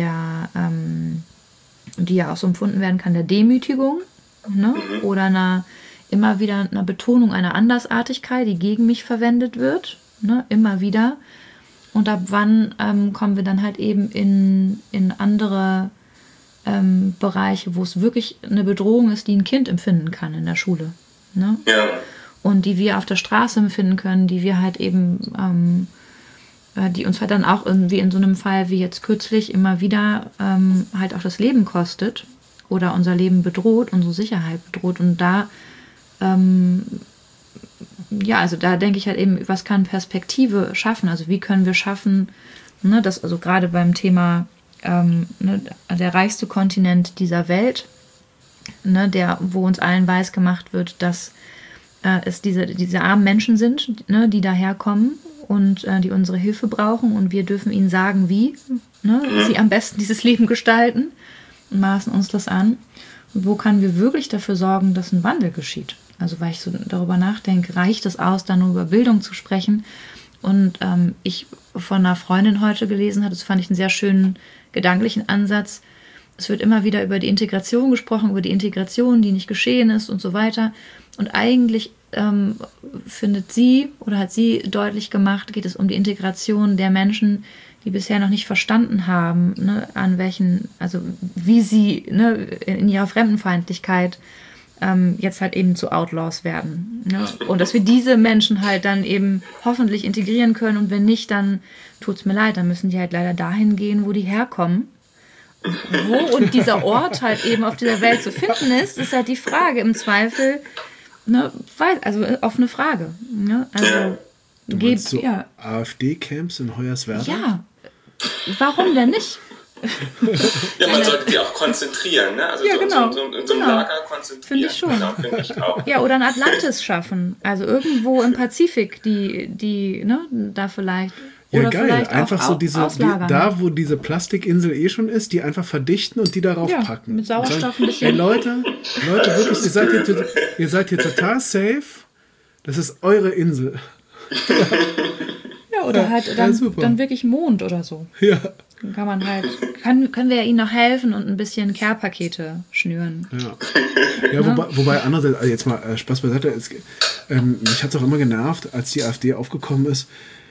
die ja auch so empfunden werden kann, der Demütigung, ne? Oder immer wieder einer Betonung einer Andersartigkeit, die gegen mich verwendet wird, ne? Immer wieder. Und ab wann kommen wir dann halt eben in andere Bereiche, wo es wirklich eine Bedrohung ist, die ein Kind empfinden kann in der Schule. Ne? Ja. Und die wir auf der Straße empfinden können, die wir halt eben, die uns halt dann auch wie in so einem Fall wie jetzt kürzlich immer wieder halt auch das Leben kostet oder unser Leben bedroht, unsere Sicherheit bedroht. Und da also da denke ich halt eben, was kann Perspektive schaffen? Also wie können wir schaffen, ne, dass also gerade beim Thema ne, der reichste Kontinent dieser Welt, ne, wo uns allen weiß gemacht wird, dass es diese armen Menschen sind, ne, die daherkommen und die unsere Hilfe brauchen und wir dürfen ihnen sagen, wie sie am besten dieses Leben gestalten und maßen uns das an. Und wo können wir wirklich dafür sorgen, dass ein Wandel geschieht? Also weil ich so darüber nachdenke, reicht es aus, da nur über Bildung zu sprechen? Und ich von einer Freundin heute gelesen habe, das fand ich einen sehr schönen gedanklichen Ansatz. Es wird immer wieder über die Integration gesprochen, über die Integration, die nicht geschehen ist und so weiter. Und eigentlich findet sie oder hat sie deutlich gemacht, geht es um die Integration der Menschen, die bisher noch nicht verstanden haben, ne, wie sie ne, in ihrer Fremdenfeindlichkeit jetzt halt eben zu Outlaws werden. Ne? Und dass wir diese Menschen halt dann eben hoffentlich integrieren können und wenn nicht, dann tut's mir leid, dann müssen die halt leider dahin gehen, wo die herkommen. Wo und dieser Ort halt eben auf dieser Welt zu finden ist halt die Frage im Zweifel, ne, also offene Frage. Ne? Also so AfD-Camps in Hoyerswerda? Ja, warum denn nicht? Ja, man sollte die auch konzentrieren, ne? Also ja, genau. in so einem Lager konzentrieren. Finde ich schon. Genau, finde ich auch. Ja, oder ein Atlantis schaffen. Also irgendwo im Pazifik, die ne, da vielleicht. Ja, oder geil. vielleicht einfach auch so da, wo diese Plastikinsel schon ist, die einfach verdichten und die darauf packen. Mit Sauerstoff ein bisschen. Hey Leute, wirklich, ihr seid hier total safe. Das ist eure Insel. Ja, oder halt dann wirklich Mond oder so. Ja. Dann kann man halt, können wir ja ihnen noch helfen und ein bisschen Care-Pakete schnüren. Ja, wobei andererseits, also jetzt mal Spaß beiseite, mich hat es auch immer genervt, als die AfD aufgekommen ist,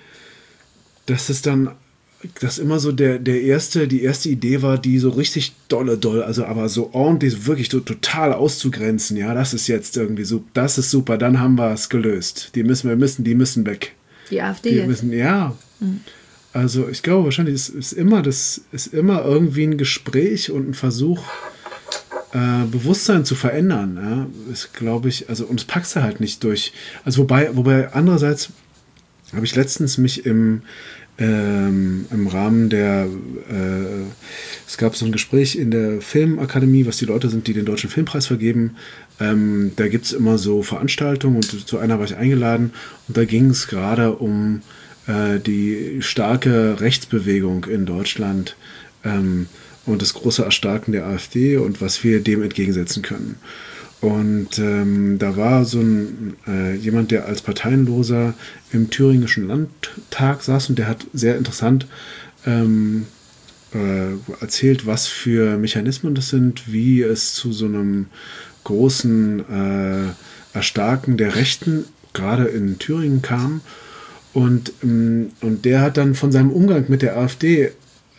dass immer so die erste Idee war, die so richtig doll, also aber so ordentlich, wirklich so total auszugrenzen. Ja, das ist jetzt irgendwie so, das ist super, dann haben wir es gelöst. Die müssen weg. Die AfD ja. Also ich glaube wahrscheinlich, es ist immer irgendwie ein Gespräch und ein Versuch, Bewusstsein zu verändern. Ja? Ist, glaube ich, also und es packst du halt nicht durch. Also wobei andererseits habe ich letztens mich im Rahmen es gab so ein Gespräch in der Filmakademie, was die Leute sind, die den Deutschen Filmpreis vergeben. Da gibt es immer so Veranstaltungen und zu einer war ich eingeladen und da ging es gerade um die starke Rechtsbewegung in Deutschland und das große Erstarken der AfD und was wir dem entgegensetzen können. Und da war so jemand, der als Parteienloser im Thüringischen Landtag saß und der hat sehr interessant erzählt, was für Mechanismen das sind, wie es zu so einem großen Erstarken der Rechten gerade in Thüringen kam. Und der hat dann von seinem Umgang mit der AfD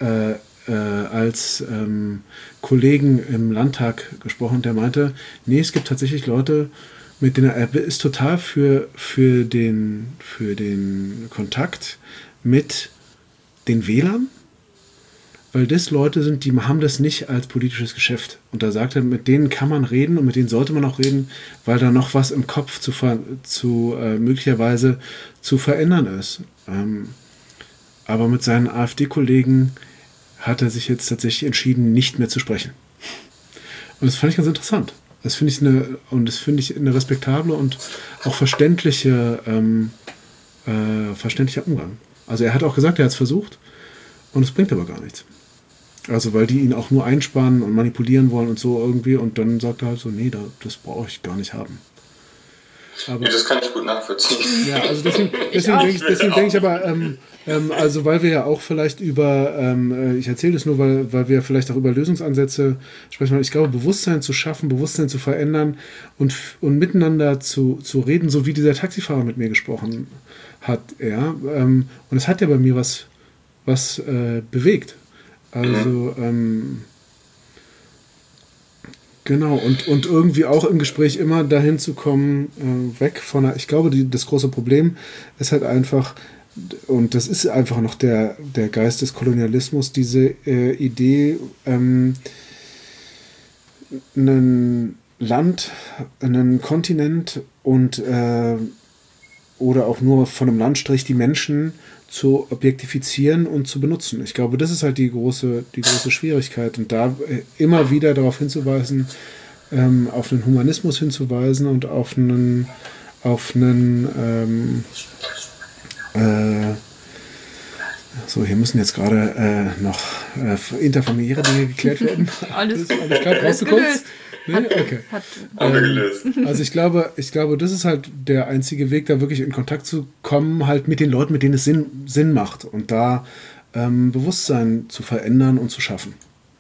als Kollegen im Landtag gesprochen. Der meinte, nee, es gibt tatsächlich Leute, mit denen er ist total für den Kontakt mit den Wählern, weil das Leute sind, die haben das nicht als politisches Geschäft. Und da sagt er, mit denen kann man reden und mit denen sollte man auch reden, weil da noch was im Kopf möglicherweise zu verändern ist. Aber mit seinen AfD-Kollegen hat er sich jetzt tatsächlich entschieden, nicht mehr zu sprechen. Und das fand ich ganz interessant. Das finde ich eine respektable und auch verständlicher Umgang. Also er hat auch gesagt, er hat es versucht und es bringt aber gar nichts. Also weil die ihn auch nur einspannen und manipulieren wollen und so irgendwie und dann sagt er halt so, nee, das brauche ich gar nicht haben. Aber, das kann ich gut nachvollziehen. Ja, also deswegen denke ich aber, also weil wir ja auch vielleicht über, ich erzähle das nur, weil wir vielleicht auch über Lösungsansätze sprechen. Ich glaube, Bewusstsein zu schaffen, Bewusstsein zu verändern und miteinander zu reden, so wie dieser Taxifahrer mit mir gesprochen hat. Ja, und es hat ja bei mir was bewegt. Also, genau, und irgendwie auch im Gespräch immer dahin zu kommen, weg von ich glaube, das große Problem ist halt einfach, und das ist einfach noch der Geist des Kolonialismus, diese Idee, ein Land, einen Kontinent und oder auch nur von einem Landstrich die Menschen zu objektifizieren und zu benutzen. Ich glaube, das ist halt die große Schwierigkeit. Und da immer wieder darauf hinzuweisen, auf einen Humanismus hinzuweisen und auf einen so, hier müssen jetzt gerade noch interfamiliäre Dinge geklärt werden. Alles klar, brauchst du kurz? Nee? Okay. Also ich glaube, das ist halt der einzige Weg, da wirklich in Kontakt zu kommen, halt mit den Leuten, mit denen es Sinn macht und da Bewusstsein zu verändern und zu schaffen.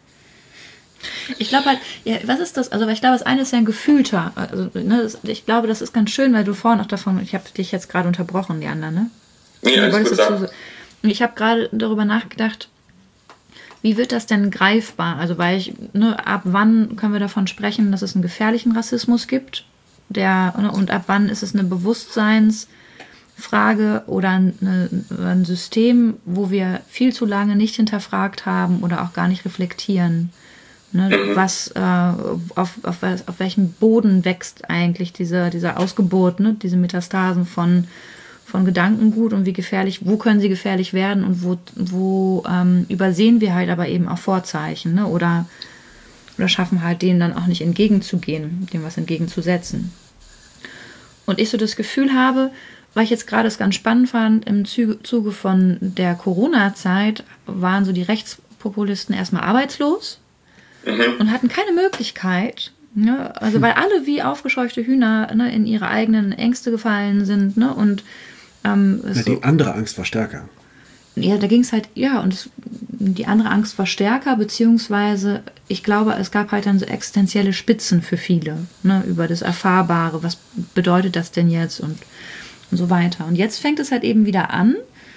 Ich glaube halt, ja, was ist das? Also, weil ich glaube, das eine ist ja ein gefühlter. Also, ne, ich glaube, das ist ganz schön, weil du vorhin auch davon, ich habe dich jetzt gerade unterbrochen, die anderen, ne? Nee, alles gut. Ich habe gerade darüber nachgedacht, wie wird das denn greifbar? Also, weil ab wann können wir davon sprechen, dass es einen gefährlichen Rassismus gibt? Und ab wann ist es eine Bewusstseinsfrage oder ein System, wo wir viel zu lange nicht hinterfragt haben oder auch gar nicht reflektieren? Was, auf welchem Boden wächst eigentlich diese Ausgeburt, ne? Diese Metastasen von Gedankengut und wie gefährlich, wo können sie gefährlich werden und wo übersehen wir halt aber eben auch Vorzeichen, ne? Oder schaffen halt denen dann auch nicht entgegenzugehen, dem was entgegenzusetzen. Und ich so das Gefühl habe, weil ich jetzt gerade es ganz spannend fand, im Zuge von der Corona-Zeit waren so die Rechtspopulisten erstmal arbeitslos und hatten keine Möglichkeit, ne? Also weil alle wie aufgescheuchte Hühner, ne, in ihre eigenen Ängste gefallen sind, ne? Und die andere Angst war stärker. Ja, da ging es halt, ja, und die andere Angst war stärker, beziehungsweise ich glaube, es gab halt dann so existenzielle Spitzen für viele, ne, über das Erfahrbare, was bedeutet das denn jetzt und so weiter. Und jetzt fängt es halt eben wieder an,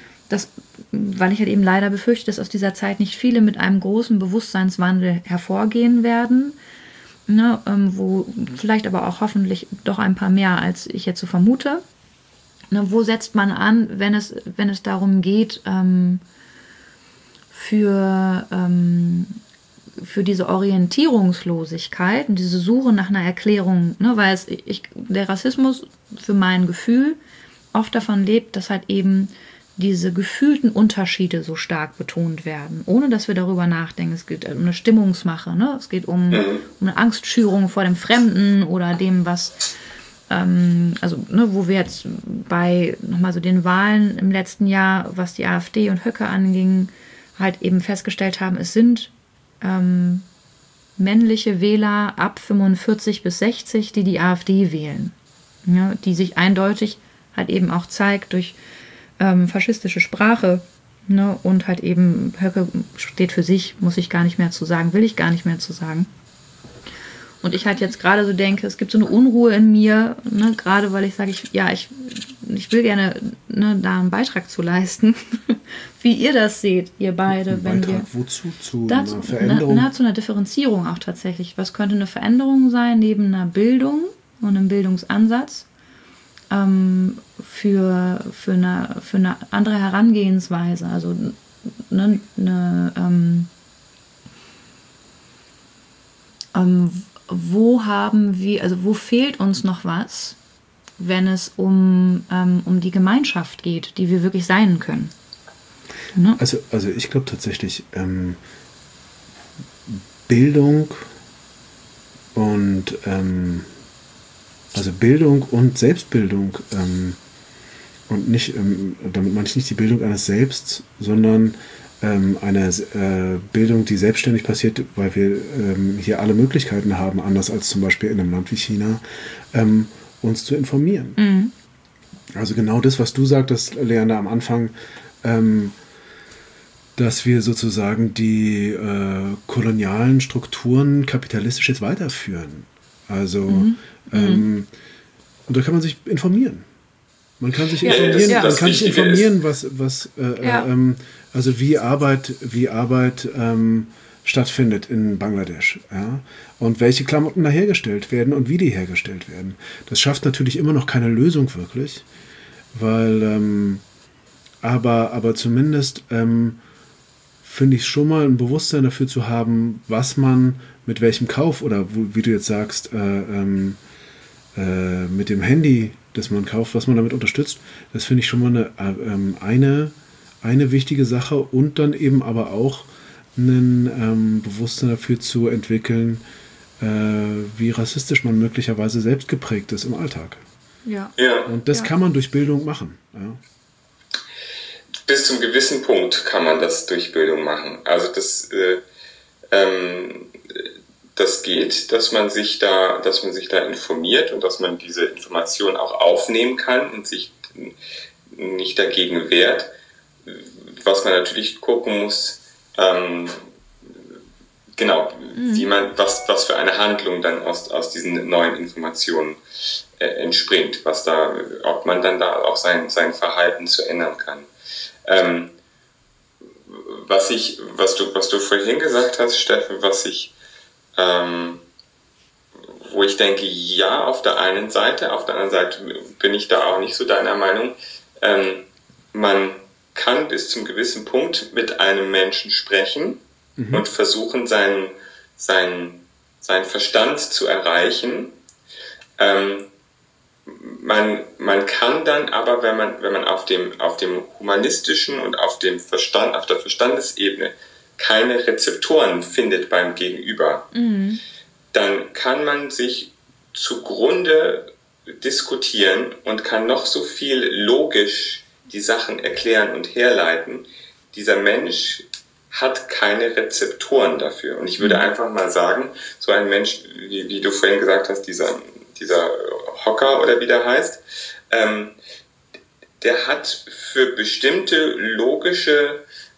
weil ich halt eben leider befürchte, dass aus dieser Zeit nicht viele mit einem großen Bewusstseinswandel hervorgehen werden, ne, wo vielleicht aber auch hoffentlich doch ein paar mehr, als ich jetzt so vermute. Ne, wo setzt man an, wenn es darum geht, für diese Orientierungslosigkeit und diese Suche nach einer Erklärung, ne, weil der Rassismus für mein Gefühl oft davon lebt, dass halt eben diese gefühlten Unterschiede so stark betont werden, ohne dass wir darüber nachdenken. Es geht um eine Stimmungsmache, ne? Es geht um eine Angstschürung vor dem Fremden oder dem, was, wo wir jetzt bei nochmal so den Wahlen im letzten Jahr, was die AfD und Höcke anging, halt eben festgestellt haben, es sind männliche Wähler ab 45 bis 60, die AfD wählen, ja, die sich eindeutig halt eben auch zeigt durch faschistische Sprache, ne, und halt eben Höcke steht für sich, muss ich gar nicht mehr zu sagen, will ich gar nicht mehr zu sagen. Und ich halt jetzt gerade so denke, es gibt so eine Unruhe in mir, ne, gerade weil ich sage, ich will gerne, ne, da einen Beitrag zu leisten, wie ihr das seht, ihr beide. Wozu? Zu einer Veränderung? Zu einer Differenzierung auch tatsächlich. Was könnte eine Veränderung sein neben einer Bildung und einem Bildungsansatz für eine andere Herangehensweise, also eine wo fehlt uns noch was, wenn es um die Gemeinschaft geht, die wir wirklich sein können? Ne? Also ich glaube tatsächlich, Bildung und Bildung und Selbstbildung und nicht, damit meine ich nicht die Bildung eines Selbst, sondern eine Bildung, die selbstständig passiert, weil wir hier alle Möglichkeiten haben, anders als zum Beispiel in einem Land wie China, uns zu informieren. Mhm. Also genau das, was du sagtest, Leander, am Anfang, dass wir sozusagen die kolonialen Strukturen kapitalistisch jetzt weiterführen. Also und da kann man sich informieren. Man kann sich informieren, also wie Arbeit stattfindet in Bangladesch, ja, und welche Klamotten da hergestellt werden und wie die hergestellt werden. Das schafft natürlich immer noch keine Lösung wirklich, weil aber zumindest finde ich schon mal ein Bewusstsein dafür zu haben, was man mit welchem Kauf oder wie du jetzt sagst, mit dem Handy, das man kauft, was man damit unterstützt, das finde ich schon mal eine wichtige Sache und dann eben aber auch ein Bewusstsein dafür zu entwickeln, wie rassistisch man möglicherweise selbst geprägt ist im Alltag. Ja. Und das kann man durch Bildung machen. Ja. Bis zum gewissen Punkt kann man das durch Bildung machen. Also das geht, dass man sich da informiert und dass man diese Information auch aufnehmen kann und sich nicht dagegen wehrt. Was man natürlich gucken muss, was für eine Handlung dann aus diesen neuen Informationen entspringt, ob man dann da auch sein Verhalten zu ändern kann. Was du vorhin gesagt hast, Steffen, wo ich denke, ja, auf der anderen Seite bin ich da auch nicht so deiner Meinung. Man kann bis zum gewissen Punkt mit einem Menschen sprechen und versuchen, seinen Verstand zu erreichen. Man kann dann aber, wenn man auf dem humanistischen und auf der Verstandesebene keine Rezeptoren findet beim Gegenüber, dann kann man sich zugrunde diskutieren und kann noch so viel logisch die Sachen erklären und herleiten. Dieser Mensch hat keine Rezeptoren dafür. Und ich würde einfach mal sagen, so ein Mensch, wie du vorhin gesagt hast, dieser Hocker oder wie der heißt, der hat für bestimmte logische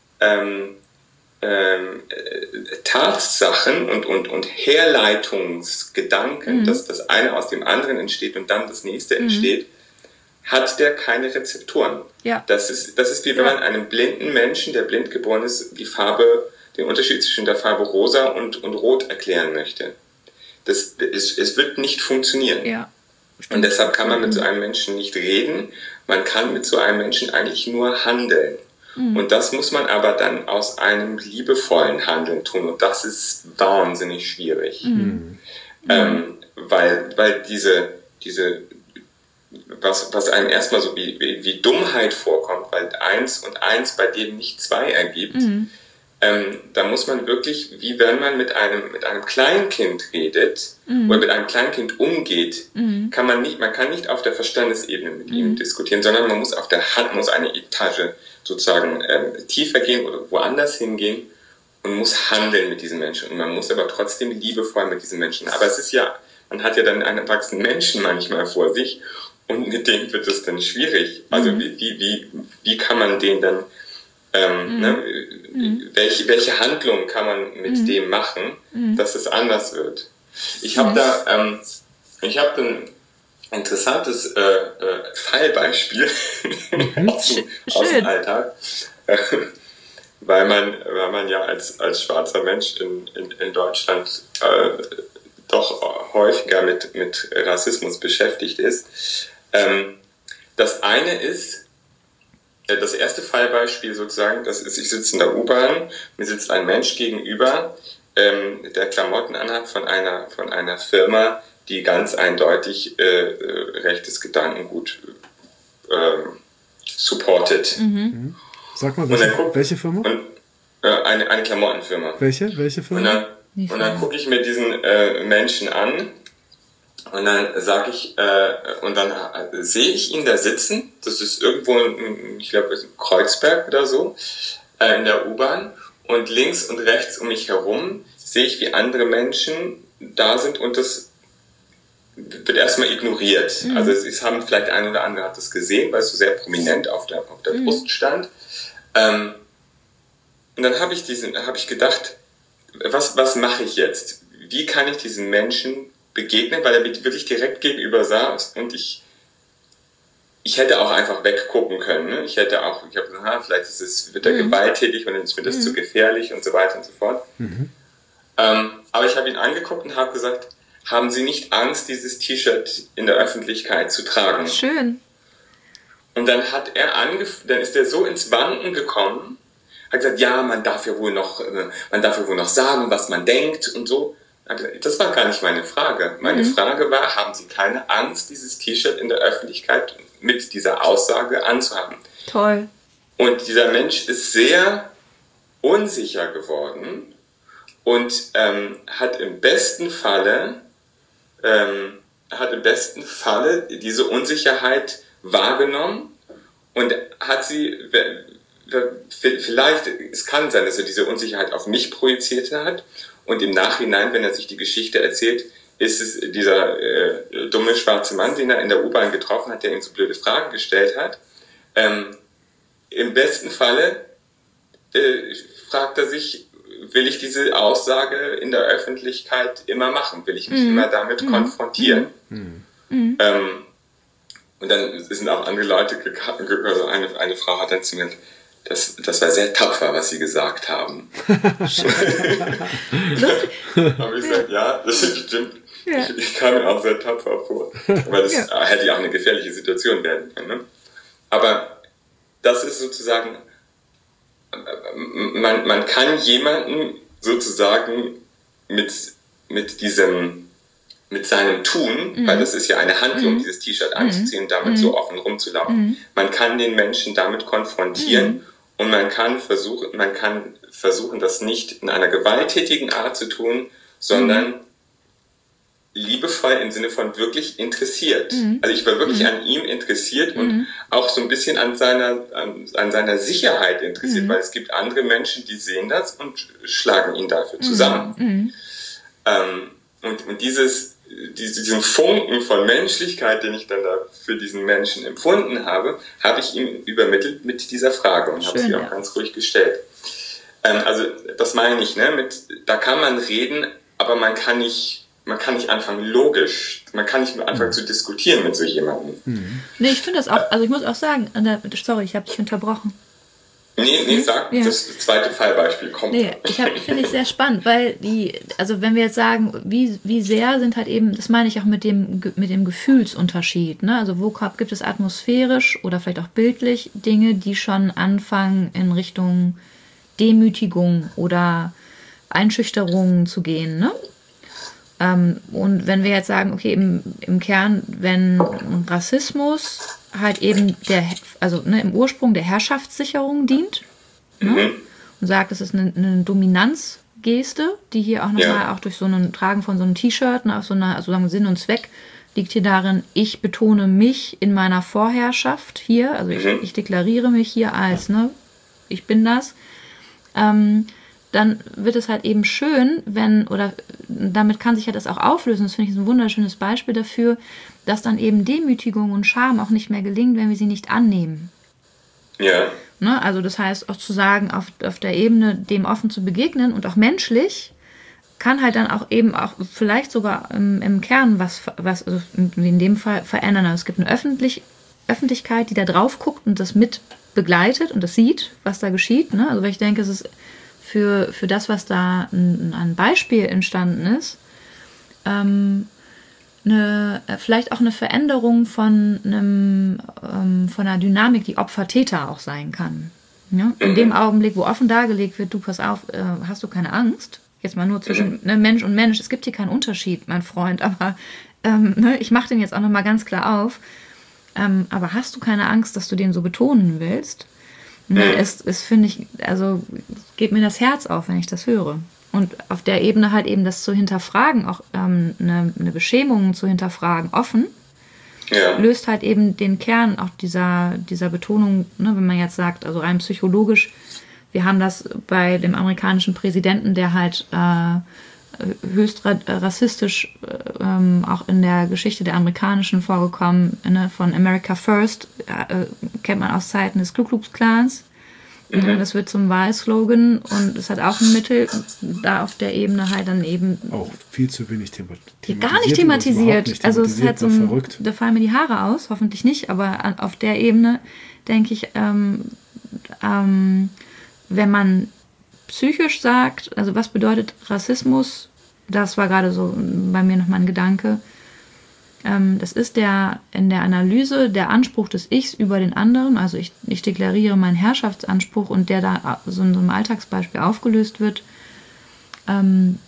Tatsachen und Herleitungsgedanken, dass das eine aus dem anderen entsteht und dann das nächste entsteht, hat der keine Rezeptoren. Ja. Das ist wie wenn man einem blinden Menschen, der blind geboren ist, den Unterschied zwischen der Farbe rosa und rot erklären möchte. Es wird nicht funktionieren. Ja. Und deshalb kann man mit so einem Menschen nicht reden. Man kann mit so einem Menschen eigentlich nur handeln. Und das muss man aber dann aus einem liebevollen Handeln tun. Und das ist wahnsinnig schwierig. Weil diese was einem erstmal so wie Dummheit vorkommt, weil 1 und 1 bei dem nicht 2 ergibt, da muss man wirklich, wie wenn man mit einem Kleinkind redet oder mit einem Kleinkind umgeht, kann man nicht auf der Verstandesebene mit ihm diskutieren, sondern man muss muss eine Etage sozusagen tiefer gehen oder woanders hingehen und muss handeln mit diesen Menschen. Und man muss aber trotzdem liebevoll mit diesen Menschen. Aber man hat ja dann einen erwachsenen Menschen manchmal vor sich und mit dem wird es dann schwierig. Also wie kann man den dann welche Handlung kann man mit dem machen, dass es anders wird? Ich habe ein interessantes Fallbeispiel aus dem Alltag, weil man ja als schwarzer Mensch in Deutschland doch häufiger mit Rassismus beschäftigt ist. Das eine ist, das erste Fallbeispiel sozusagen, ich sitze in der U-Bahn, mir sitzt ein Mensch gegenüber, der Klamotten anhat von einer Firma, die ganz eindeutig rechtes Gedankengut supportet. Sag mal, welche Firma? Eine Klamottenfirma. Welche Firma? Und dann gucke ich mir diesen Menschen an und dann sage ich, und dann sehe ich ihn da sitzen, das ist irgendwo, ich glaube, in Kreuzberg oder so, in der U-Bahn, und links und rechts um mich herum sehe ich, wie andere Menschen da sind, und das wird erstmal ignoriert. Also es haben vielleicht ein oder andere hat das gesehen, weil es so sehr prominent auf der Brust stand. Und dann habe ich gedacht, was mache ich jetzt? Wie kann ich diesen Menschen begegnen, weil er mir wirklich direkt gegenüber saß, und ich hätte auch einfach weggucken können. Ne? Ich habe gesagt, vielleicht wird er gewalttätig und dann ist mir das zu gefährlich und so weiter und so fort. Aber ich habe ihn angeguckt und habe gesagt, haben Sie nicht Angst, dieses T-Shirt in der Öffentlichkeit zu tragen? Schön. Und dann dann ist er so ins Wanken gekommen, hat gesagt, ja, man darf ja wohl noch sagen, was man denkt und so. Das war gar nicht meine Frage. Meine Frage war, haben Sie keine Angst, dieses T-Shirt in der Öffentlichkeit mit dieser Aussage anzuhaben? Toll. Und dieser Mensch ist sehr unsicher geworden und hat im besten Falle diese Unsicherheit wahrgenommen und hat sie, vielleicht, es kann sein, dass er diese Unsicherheit auf mich projiziert hat, und im Nachhinein, wenn er sich die Geschichte erzählt, ist es dieser dumme schwarze Mann, den er in der U-Bahn getroffen hat, der ihm so blöde Fragen gestellt hat. Im besten Falle fragt er sich, will ich diese Aussage in der Öffentlichkeit immer machen? Will ich mich immer damit konfrontieren? Und dann sind auch andere Leute gekommen, also eine Frau hat dann zu mir, das war sehr tapfer, was Sie gesagt haben. Habe ich gesagt, ja, das stimmt. Ja. Ich kam mir auch sehr tapfer vor. Weil das hätte ja auch eine gefährliche Situation werden können. Ne? Aber das ist sozusagen, man kann jemanden sozusagen mit seinem Tun, weil das ist ja eine Handlung, dieses T-Shirt anzuziehen und damit so offen rumzulaufen. Man kann den Menschen damit konfrontieren und man kann versuchen, das nicht in einer gewalttätigen Art zu tun, sondern liebevoll im Sinne von wirklich interessiert. Also ich war wirklich an ihm interessiert und auch so ein bisschen an seiner Sicherheit interessiert, weil es gibt andere Menschen, die sehen das und schlagen ihn dafür zusammen. Und diesen Funken von Menschlichkeit, den ich dann da für diesen Menschen empfunden habe ich ihm übermittelt mit dieser Frage und habe sie auch ganz ruhig gestellt. Also das meine ich, ne? Da kann man reden, aber man kann nicht anfangen man kann nicht anfangen zu diskutieren mit so jemandem. Nee, ich finde das auch, also ich muss auch sagen, sorry, ich habe dich unterbrochen. Nee, sag, das zweite Fallbeispiel kommt. Nee, finde ich sehr spannend, weil also wenn wir jetzt sagen, wie sehr sind halt eben, das meine ich auch mit dem Gefühlsunterschied, ne? Also wo gibt es atmosphärisch oder vielleicht auch bildlich Dinge, die schon anfangen in Richtung Demütigung oder Einschüchterung zu gehen, ne? Und wenn wir jetzt sagen, okay, im Kern, wenn Rassismus halt eben im Ursprung der Herrschaftssicherung dient, ne? Und sagt, es ist eine Dominanzgeste, die hier auch nochmal auch durch so ein Tragen von so einem T-Shirt, ne, auf so einer, sozusagen Sinn und Zweck liegt hier darin, ich betone mich in meiner Vorherrschaft hier, also ich deklariere mich hier als, ne, ich bin das, dann wird es halt eben schön, damit kann sich ja das auch auflösen, das finde ich ein wunderschönes Beispiel dafür, dass dann eben Demütigung und Scham auch nicht mehr gelingt, wenn wir sie nicht annehmen. Ja. Ne? Also das heißt, auch zu sagen, auf der Ebene dem offen zu begegnen und auch menschlich, kann halt dann auch eben auch vielleicht sogar im Kern was also in dem Fall verändern. Also es gibt eine Öffentlichkeit, die da drauf guckt und das mit begleitet und das sieht, was da geschieht. Ne? Also weil ich denke, es ist für das, was da ein Beispiel entstanden ist, vielleicht auch eine Veränderung von einer Dynamik, die Opfer-Täter auch sein kann. Ja? In dem Augenblick, wo offen dargelegt wird, du pass auf, hast du keine Angst, Jetzt mal nur zwischen Mensch und Mensch. Es gibt hier keinen Unterschied, mein Freund, aber ich mache den jetzt auch nochmal ganz klar auf. Aber hast du keine Angst, dass du den so betonen willst? Es finde ich, also geht mir das Herz auf, wenn ich das höre. Und auf der Ebene halt eben das zu hinterfragen, auch eine Beschämung zu hinterfragen, offen, löst halt eben den Kern auch dieser Betonung, ne, wenn man jetzt sagt, also rein psychologisch, wir haben das bei dem amerikanischen Präsidenten, der halt höchst rassistisch auch in der Geschichte der Amerikanischen vorgekommen, ne, von America First, kennt man aus Zeiten des Ku Klux Klans. Das wird zum Wahlslogan und es hat auch ein Mittel, da auf der Ebene halt dann eben... Auch viel zu wenig thematisiert. Gar nicht thematisiert. Also es ist halt so verrückt. Da fallen mir die Haare aus, hoffentlich nicht, aber auf der Ebene denke ich, wenn man psychisch sagt, also was bedeutet Rassismus, das war gerade so bei mir nochmal ein Gedanke, das ist in der Analyse der Anspruch des Ichs über den anderen, also ich deklariere meinen Herrschaftsanspruch und der da so in so einem Alltagsbeispiel aufgelöst wird. Was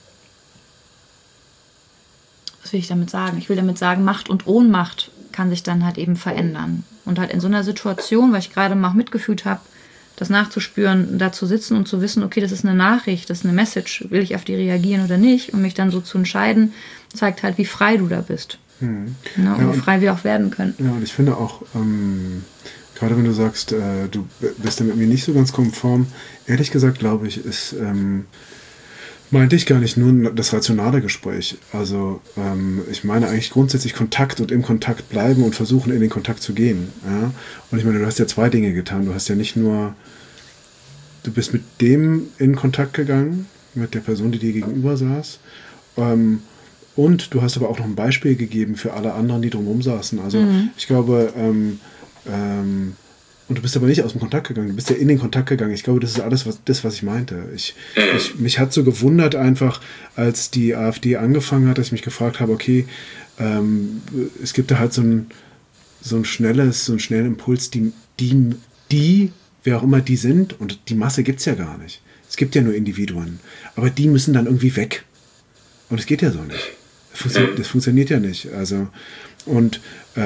will ich damit sagen? Ich will damit sagen, Macht und Ohnmacht kann sich dann halt eben verändern. Und halt in so einer Situation, weil ich gerade mal mitgefühlt habe, das nachzuspüren, da zu sitzen und zu wissen, okay, das ist eine Nachricht, das ist eine Message, will ich auf die reagieren oder nicht, und mich dann so zu entscheiden, zeigt halt, wie frei du da bist. Und frei wir auch werden können. Ja, und ich finde auch, gerade wenn du sagst, du bist da mit mir nicht so ganz konform, ehrlich gesagt, glaube ich, meinte ich gar nicht nur das rationale Gespräch. Also ich meine eigentlich grundsätzlich Kontakt und im Kontakt bleiben und versuchen, in den Kontakt zu gehen. Ja? Und ich meine, du hast ja zwei Dinge getan. Du hast ja nicht nur, du bist mit dem in Kontakt gegangen, mit der Person, die dir gegenüber saß, und du hast aber auch noch ein Beispiel gegeben für alle anderen, die drumherum saßen. Also ich glaube, und du bist aber nicht aus dem Kontakt gegangen, du bist ja in den Kontakt gegangen. Ich glaube, das ist alles, was ich meinte. Mich hat so gewundert einfach, als die AfD angefangen hat, dass ich mich gefragt habe, okay, es gibt da halt so einen schnellen Impuls, die, wer auch immer die sind, und die Masse gibt es ja gar nicht. Es gibt ja nur Individuen. Aber die müssen dann irgendwie weg. Und es geht ja so nicht. Das funktioniert ja nicht. Also, und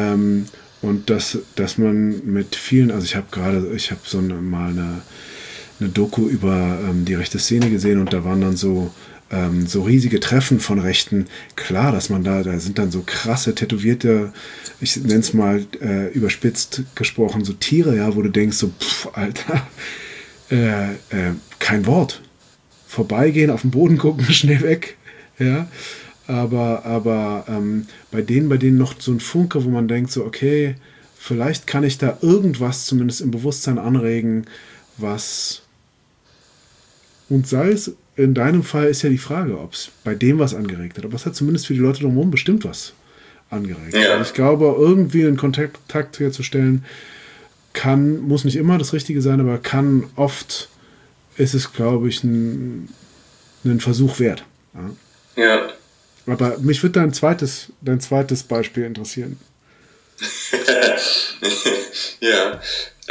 dass man mit vielen, also ich habe mal eine Doku über die rechte Szene gesehen, und da waren dann so riesige Treffen von Rechten. Klar, dass man da sind dann so krasse, tätowierte, ich nenne es mal überspitzt gesprochen, so Tiere, ja, wo du denkst so, Alter, kein Wort. Vorbeigehen, auf den Boden gucken, schnell weg. Ja, aber bei denen noch so ein Funke, wo man denkt so, okay, vielleicht kann ich da irgendwas zumindest im Bewusstsein anregen, was, und sei es, in deinem Fall ist ja die Frage, ob es bei dem was angeregt hat, aber es hat zumindest für die Leute drumherum bestimmt was angeregt. Ja. Und ich glaube, irgendwie einen Kontakt herzustellen muss nicht immer das Richtige sein, aber oft ist es, glaube ich, ein Versuch wert. Ja. Aber mich würde dein zweites Beispiel interessieren. Ja.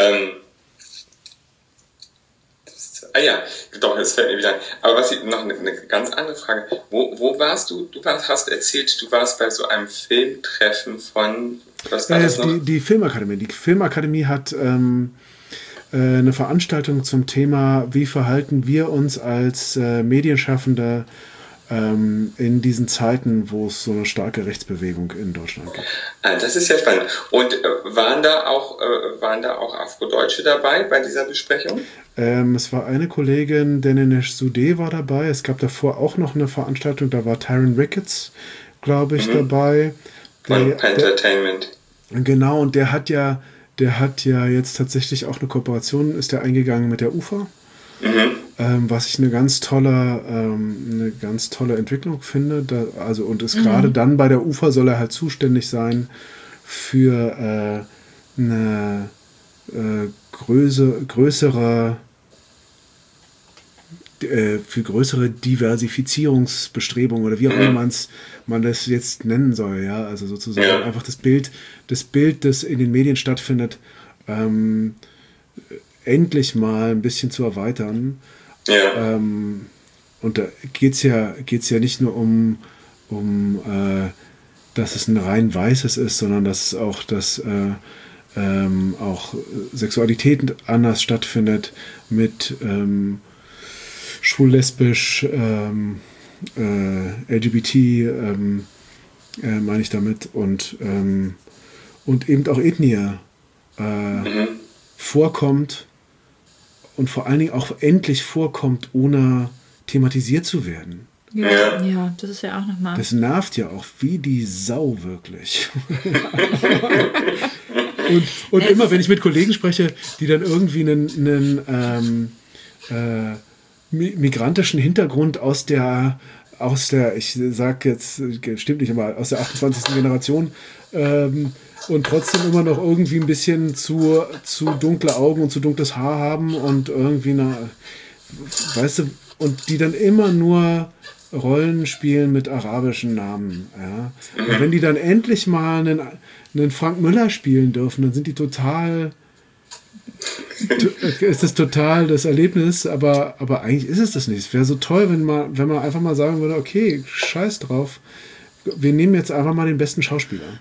Ja, doch, das fällt mir wieder ein. Aber noch eine ganz andere Frage. Wo warst du? Du hast erzählt, du warst bei so einem Filmtreffen von... Was war das noch? Die Filmakademie. Die Filmakademie hat eine Veranstaltung zum Thema, wie verhalten wir uns als Medienschaffende in diesen Zeiten, wo es so eine starke Rechtsbewegung in Deutschland gibt. Das ist ja spannend. Und waren da auch Afrodeutsche dabei bei dieser Besprechung? Es war eine Kollegin, Deninesh Sudé war dabei. Es gab davor auch noch eine Veranstaltung, da war Tyron Ricketts, glaube ich, dabei. Von Entertainment. Genau, und der hat ja jetzt tatsächlich auch eine Kooperation, ist der eingegangen mit der UFA. Was ich eine ganz tolle Entwicklung finde. Und ist gerade dann bei der UFA soll er halt zuständig sein für eine größere Diversifizierungsbestrebungen oder wie auch immer man das jetzt nennen soll, ja, also sozusagen einfach das Bild, das in den Medien stattfindet, endlich mal ein bisschen zu erweitern. Ja. und da geht's ja nicht nur um dass es ein rein weißes ist, sondern dass auch auch Sexualität anders stattfindet mit schwul, lesbisch, LGBT, meine ich damit, und eben auch Ethnie vorkommt und vor allen Dingen auch endlich vorkommt, ohne thematisiert zu werden. Ja, das ist ja auch nochmal. Das nervt ja auch wie die Sau wirklich. und immer, wenn ich mit Kollegen spreche, die dann irgendwie einen migrantischen Hintergrund aus der, ich sag jetzt, stimmt nicht, aber aus der 28. Generation und trotzdem immer noch irgendwie ein bisschen zu dunkle Augen und zu dunkles Haar haben und irgendwie weißt du, und die dann immer nur Rollen spielen mit arabischen Namen. Ja? Und wenn die dann endlich mal einen Frank Müller spielen dürfen, dann sind die total ist das total das Erlebnis, aber eigentlich ist es das nicht. Es wäre so toll, wenn man einfach mal sagen würde, okay, scheiß drauf, wir nehmen jetzt einfach mal den besten Schauspieler.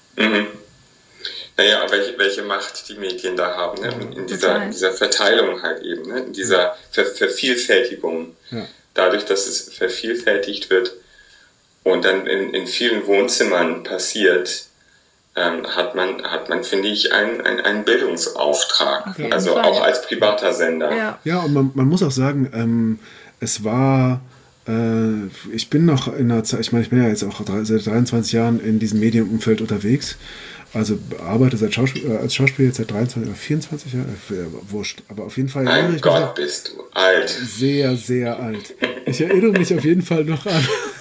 Naja, welche Macht die Medien da haben, ne? In dieser Verteilung halt eben, ne? In dieser Vervielfältigung. Ja. Dadurch, dass es vervielfältigt wird und dann in vielen Wohnzimmern passiert, hat man, finde ich, einen Bildungsauftrag. Also Fall, auch als privater Sender. Ja, und man muss auch sagen, es war, ich bin noch in einer Zeit, ich meine, ich bin ja jetzt auch seit 23 Jahren in diesem Medienumfeld unterwegs. Also arbeite als Schauspieler jetzt seit 23 oder 24 Jahren, wurscht, aber auf jeden Fall. Mein Gott, bist du alt. Sehr, sehr alt. Ich erinnere mich auf jeden Fall noch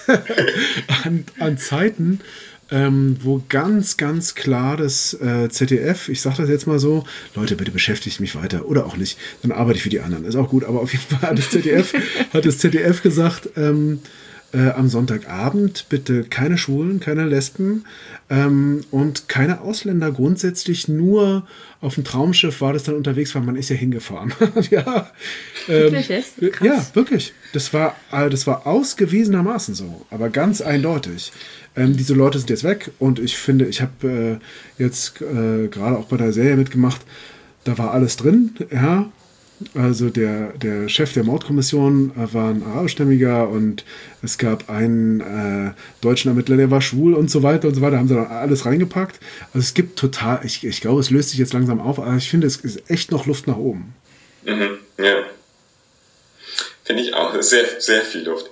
an Zeiten, wo ganz, ganz klar das ZDF, ich sage das jetzt mal so, Leute, bitte beschäftigt mich weiter oder auch nicht, dann arbeite ich für die anderen, ist auch gut, aber auf jeden Fall hat das ZDF gesagt, am Sonntagabend bitte keine Schwulen, keine Lesben und keine Ausländer. Grundsätzlich nur auf dem Traumschiff war das dann unterwegs, weil man ist ja hingefahren. Ja, wirklich jetzt? Krass. Ja, wirklich. Das war ausgewiesenermaßen so, aber ganz eindeutig. Diese Leute sind jetzt weg und ich finde, ich habe jetzt gerade auch bei der Serie mitgemacht, da war alles drin, ja. Also der Chef der Mordkommission war ein arabischstämmiger und es gab einen deutschen Ermittler, der war schwul und so weiter und so weiter. Haben sie dann alles reingepackt. Also es gibt total, ich glaube, es löst sich jetzt langsam auf, aber ich finde, es ist echt noch Luft nach oben. Ja. Finde ich auch. Sehr, sehr viel Luft.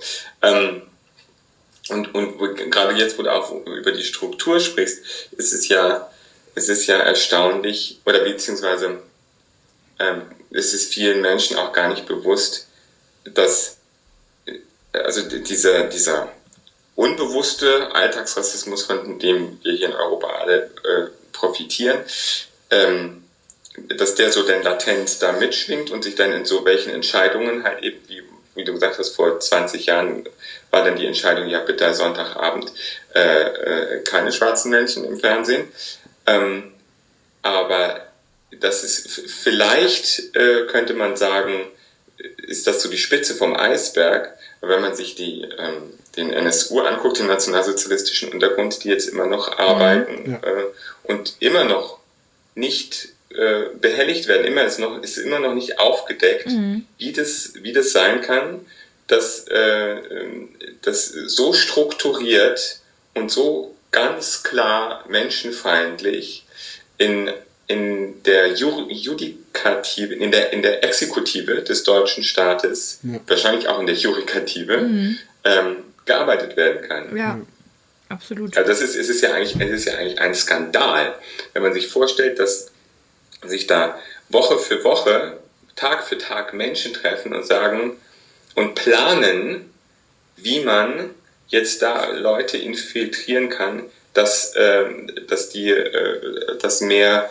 Und gerade jetzt, wo du auch über die Struktur sprichst, ist es ja erstaunlich, oder beziehungsweise es ist vielen Menschen auch gar nicht bewusst, dass also dieser unbewusste Alltagsrassismus, von dem wir hier in Europa alle profitieren, dass der so dann latent da mitschwingt und sich dann in so welchen Entscheidungen halt eben, wie du gesagt hast, vor 20 Jahren war dann die Entscheidung, ja bitte Sonntagabend keine schwarzen Menschen im Fernsehen. Aber das ist vielleicht, könnte man sagen, ist das so die Spitze vom Eisberg. Wenn man sich den NSU anguckt, den nationalsozialistischen Untergrund, die jetzt immer noch arbeiten und immer noch nicht behelligt werden, ist immer noch nicht aufgedeckt, wie das sein kann, dass das so strukturiert und so ganz klar menschenfeindlich in der Judikative, in der Exekutive des deutschen Staates, wahrscheinlich auch in der Judikative, gearbeitet werden kann. Ja, absolut. Also es ist ja eigentlich ein Skandal, wenn man sich vorstellt, dass sich da Woche für Woche, Tag für Tag Menschen treffen und sagen und planen, wie man jetzt da Leute infiltrieren kann, dass mehr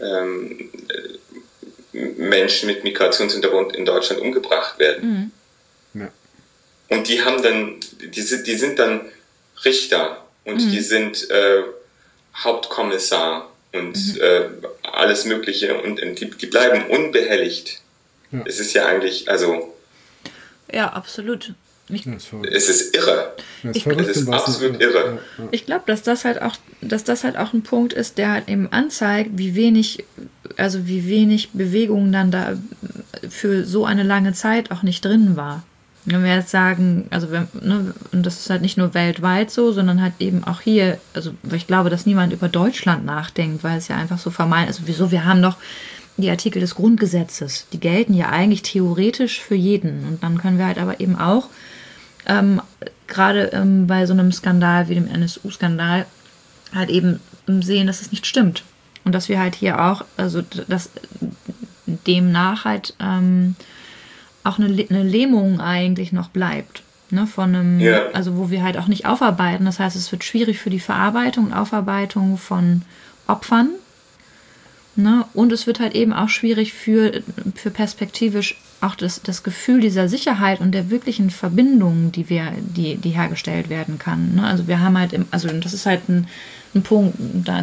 Menschen mit Migrationshintergrund in Deutschland umgebracht werden. Ja. Und die haben dann, die sind dann Richter und die sind Hauptkommissar und alles Mögliche und die bleiben unbehelligt. Ja. Es ist ja eigentlich, also... Ja, absolut. Es ist irre. Es ist absolut irre. Ich glaube, dass das halt auch ein Punkt ist, der halt eben anzeigt, wie wenig Bewegung dann da für so eine lange Zeit auch nicht drin war. Wenn wir jetzt sagen, und das ist halt nicht nur weltweit so, sondern halt eben auch hier, also ich glaube, dass niemand über Deutschland nachdenkt, weil es ja einfach so vermeint ist. Wieso? Wir haben doch die Artikel des Grundgesetzes, die gelten ja eigentlich theoretisch für jeden. Und dann können wir halt aber eben auch gerade bei so einem Skandal wie dem NSU-Skandal halt eben sehen, dass es nicht stimmt. Und dass wir halt hier auch, also dass demnach halt auch eine Lähmung eigentlich noch bleibt. Ne, von einem, also wo wir halt auch nicht aufarbeiten. Das heißt, es wird schwierig für die Verarbeitung und Aufarbeitung von Opfern. Ne? Und es wird halt eben auch schwierig für perspektivisch auch das Gefühl dieser Sicherheit und der wirklichen Verbindung, die hergestellt werden kann. Ne? Also wir haben halt, also das ist halt ein Punkt,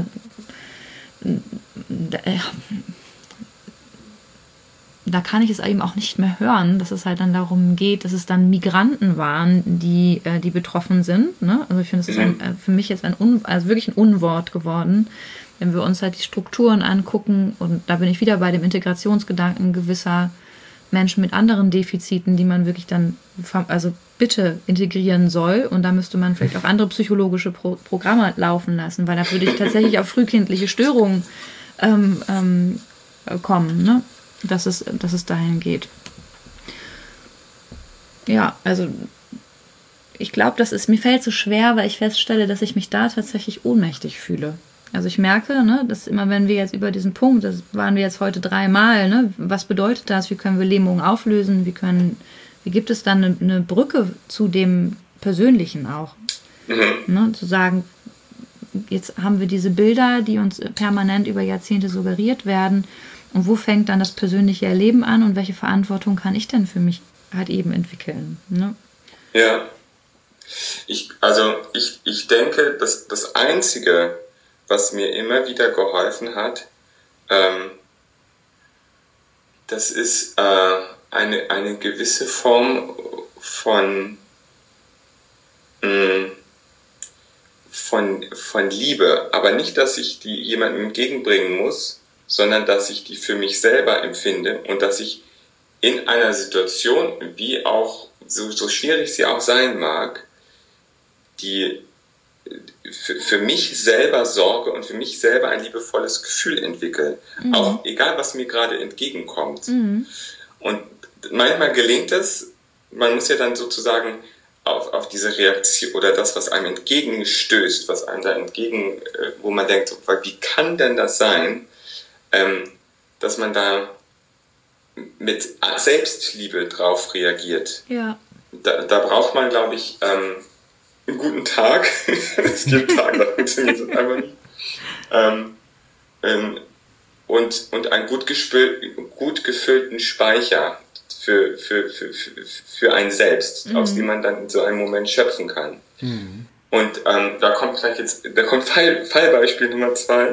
da kann ich es eben auch nicht mehr hören, dass es halt dann darum geht, dass es dann Migranten waren, die betroffen sind. Ne? Also ich finde, das ist für mich jetzt wirklich ein Unwort geworden, wenn wir uns halt die Strukturen angucken, und da bin ich wieder bei dem Integrationsgedanken gewisser Menschen mit anderen Defiziten, die man wirklich dann bitte integrieren soll, und da müsste man vielleicht auch andere psychologische Programme laufen lassen, weil da würde ich tatsächlich auf frühkindliche Störungen kommen, ne? Dass es dahin geht. Ja, also ich glaube, mir fällt so schwer, weil ich feststelle, dass ich mich da tatsächlich ohnmächtig fühle. Also ich merke, ne, dass immer, wenn wir jetzt über diesen Punkt, das waren wir jetzt heute 3-mal, ne, was bedeutet das, wie können wir Lähmungen auflösen, wie gibt es dann eine Brücke zu dem Persönlichen auch, ne, zu sagen, jetzt haben wir diese Bilder, die uns permanent über Jahrzehnte suggeriert werden, und wo fängt dann das persönliche Erleben an und welche Verantwortung kann ich denn für mich halt eben entwickeln, ne? Ja, ich denke, dass das Einzige, was mir immer wieder geholfen hat, das ist eine gewisse Form von Liebe. Aber nicht, dass ich die jemandem entgegenbringen muss, sondern dass ich die für mich selber empfinde und dass ich in einer Situation, wie auch, so schwierig sie auch sein mag, die für mich selber sorge und für mich selber ein liebevolles Gefühl entwickle. Auch egal, was mir gerade entgegenkommt. Und manchmal gelingt es, man muss ja dann sozusagen auf diese Reaktion oder das, was einem entgegenstößt, was einem da wo man denkt, wie kann denn das sein, dass man da mit Selbstliebe drauf reagiert. Ja. Da braucht man, glaube ich, einen guten Tag. Es gibt Tage, da funktioniert es einfach nicht. Und einen gut gefüllten Speicher für einen selbst, aus dem man dann in so einem Moment schöpfen kann. Und da kommt Fallbeispiel Nummer 2.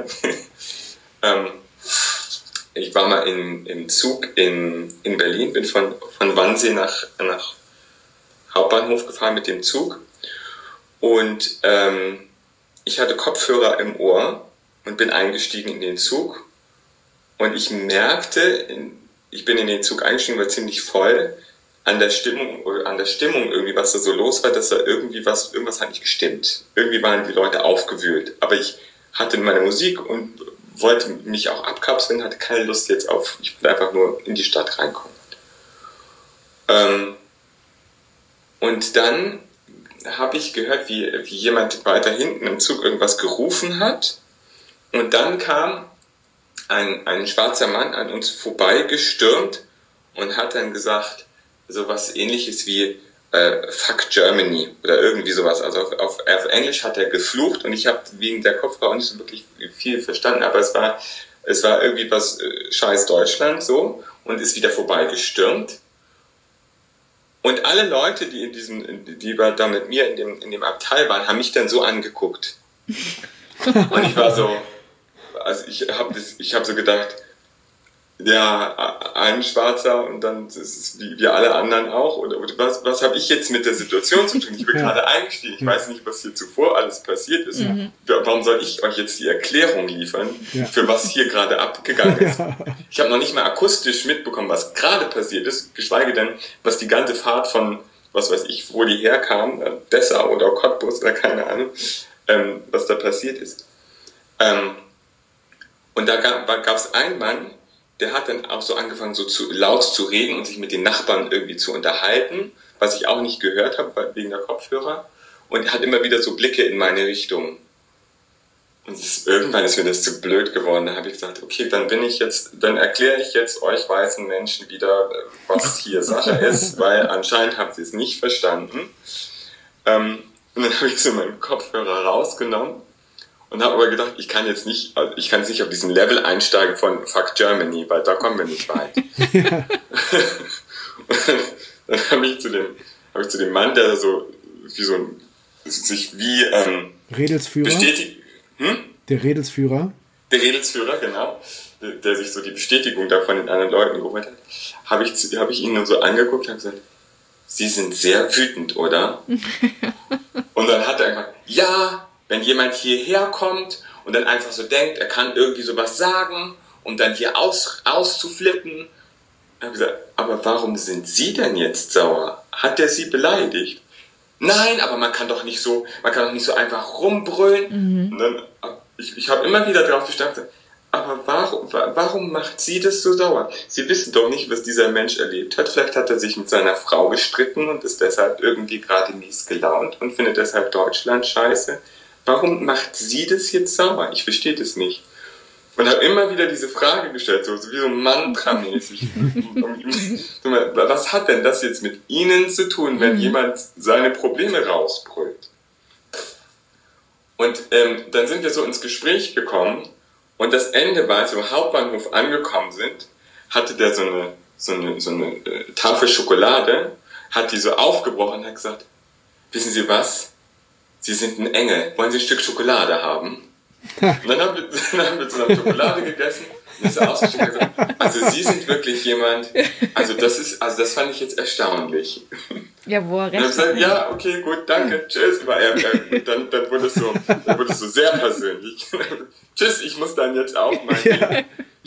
Ich war mal im Zug in Berlin, bin von Wannsee nach Hauptbahnhof gefahren mit dem Zug. Und ich hatte Kopfhörer im Ohr und bin eingestiegen in den Zug. Und ich merkte, ich bin in den Zug eingestiegen, war ziemlich voll, an der Stimmung irgendwie, was da so los war, dass da irgendwas hat nicht gestimmt. Irgendwie waren die Leute aufgewühlt. Aber ich hatte meine Musik und wollte mich auch abkapseln, hatte keine Lust jetzt ich will einfach nur in die Stadt reinkommen. Und dann habe ich gehört, wie jemand weiter hinten im Zug irgendwas gerufen hat. Und dann kam ein schwarzer Mann an uns vorbeigestürmt und hat dann gesagt, so was Ähnliches wie Fuck Germany oder irgendwie sowas. Also auf Englisch hat er geflucht und ich habe wegen der Kopfhörer nicht so wirklich viel verstanden, aber es war irgendwie was Scheiß Deutschland so, und ist wieder vorbeigestürmt. Und alle Leute, die da mit mir in dem Abteil waren, haben mich dann so angeguckt. Und ich war so, also ich hab so gedacht, ja, ein Schwarzer und dann ist es wie alle anderen auch. Oder was habe ich jetzt mit der Situation zu tun? Ich bin gerade eingestiegen. Ich weiß nicht, was hier zuvor alles passiert ist. Warum soll ich euch jetzt die Erklärung liefern, für was hier gerade abgegangen ist? Ich habe noch nicht mal akustisch mitbekommen, was gerade passiert ist, geschweige denn, was die ganze Fahrt von, was weiß ich, wo die herkam, Dessau oder Cottbus oder keine Ahnung, was da passiert ist. Und da gab es einen Mann, der hat dann auch so angefangen, so laut zu reden und sich mit den Nachbarn irgendwie zu unterhalten, was ich auch nicht gehört habe, wegen der Kopfhörer. Und er hat immer wieder so Blicke in meine Richtung. Und irgendwann ist mir das zu blöd geworden. Da habe ich gesagt, okay, dann erkläre ich jetzt euch weißen Menschen wieder, was hier Sache ist, weil anscheinend habt ihr es nicht verstanden. Und dann habe ich so meinen Kopfhörer rausgenommen. Und habe aber gedacht, ich kann jetzt nicht auf diesen Level einsteigen von Fuck Germany, weil da kommen wir nicht weit. Dann habe ich zu dem Mann, der so sich wie Redelsführer? Bestätigt. Der Redelsführer? Der Redelsführer, genau. Der sich so die Bestätigung da von den anderen Leuten geholt hat. Habe ich ihn nur so angeguckt und habe gesagt, Sie sind sehr wütend, oder? Und dann hat er gesagt, ja, wenn jemand hierher kommt und dann einfach so denkt, er kann irgendwie sowas sagen, um dann hier auszuflippen. Ich habe gesagt, aber warum sind Sie denn jetzt sauer? Hat der Sie beleidigt? Nein, aber man kann doch nicht so einfach rumbrüllen. Und dann, ich habe immer wieder drauf gestanden, aber warum macht Sie das so sauer? Sie wissen doch nicht, was dieser Mensch erlebt hat. Vielleicht hat er sich mit seiner Frau gestritten und ist deshalb irgendwie gerade mies gelaunt und findet deshalb Deutschland scheiße. Warum macht Sie das jetzt sauer? Ich verstehe das nicht. Und habe immer wieder diese Frage gestellt, so wie so mantramäßig. Was hat denn das jetzt mit Ihnen zu tun, wenn jemand seine Probleme rausbrüllt? Und dann sind wir so ins Gespräch gekommen und das Ende war, als wir am Hauptbahnhof angekommen sind, hatte der so eine Tafel Schokolade, hat die so aufgebrochen und hat gesagt, wissen Sie was? Sie sind ein Engel. Wollen Sie ein Stück Schokolade haben? Und dann haben wir so eine Schokolade gegessen und ist ausgeschrieben und gesagt, also Sie sind wirklich jemand, das fand ich jetzt erstaunlich. Ja, wo er recht hat. Gesagt, ja, okay, gut, danke, tschüss. Dann wurde es so sehr persönlich. Tschüss, ich muss dann jetzt auch mal gehen.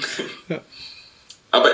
Aber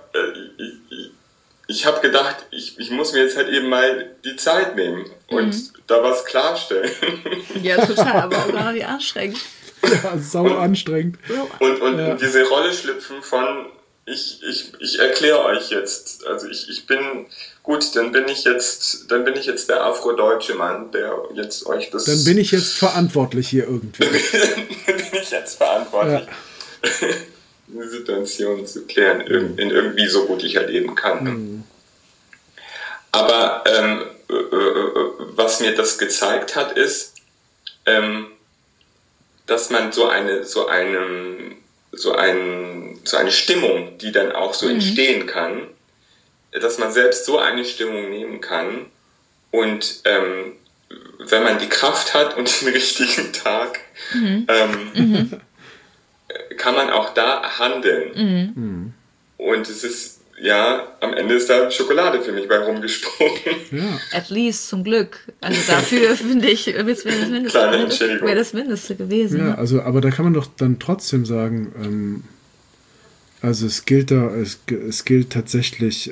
ich habe gedacht, ich muss mir jetzt halt eben mal die Zeit nehmen und da was klarstellen. Ja, total, aber auch gar nicht anstrengend. Ja, sauer anstrengend. Und diese Rolle schlüpfen von, ich erkläre euch jetzt, also ich bin, gut, dann bin ich jetzt der afrodeutsche Mann, der jetzt euch das... Dann bin ich jetzt verantwortlich hier irgendwie. Dann bin ich jetzt verantwortlich. Ja. Eine Situation zu klären, in irgendwie so gut ich halt eben kann. Aber was mir das gezeigt hat, ist, dass man so eine Stimmung, die dann auch so entstehen kann, dass man selbst so eine Stimmung nehmen kann und wenn man die Kraft hat und den richtigen Tag, kann man auch da handeln. Und es ist, ja, am Ende ist da Schokolade für mich bei rumgesprungen. Ja. At least, zum Glück. Also dafür, finde ich, wäre das Mindeste gewesen. Ja, also, aber da kann man doch dann trotzdem sagen, also es gilt tatsächlich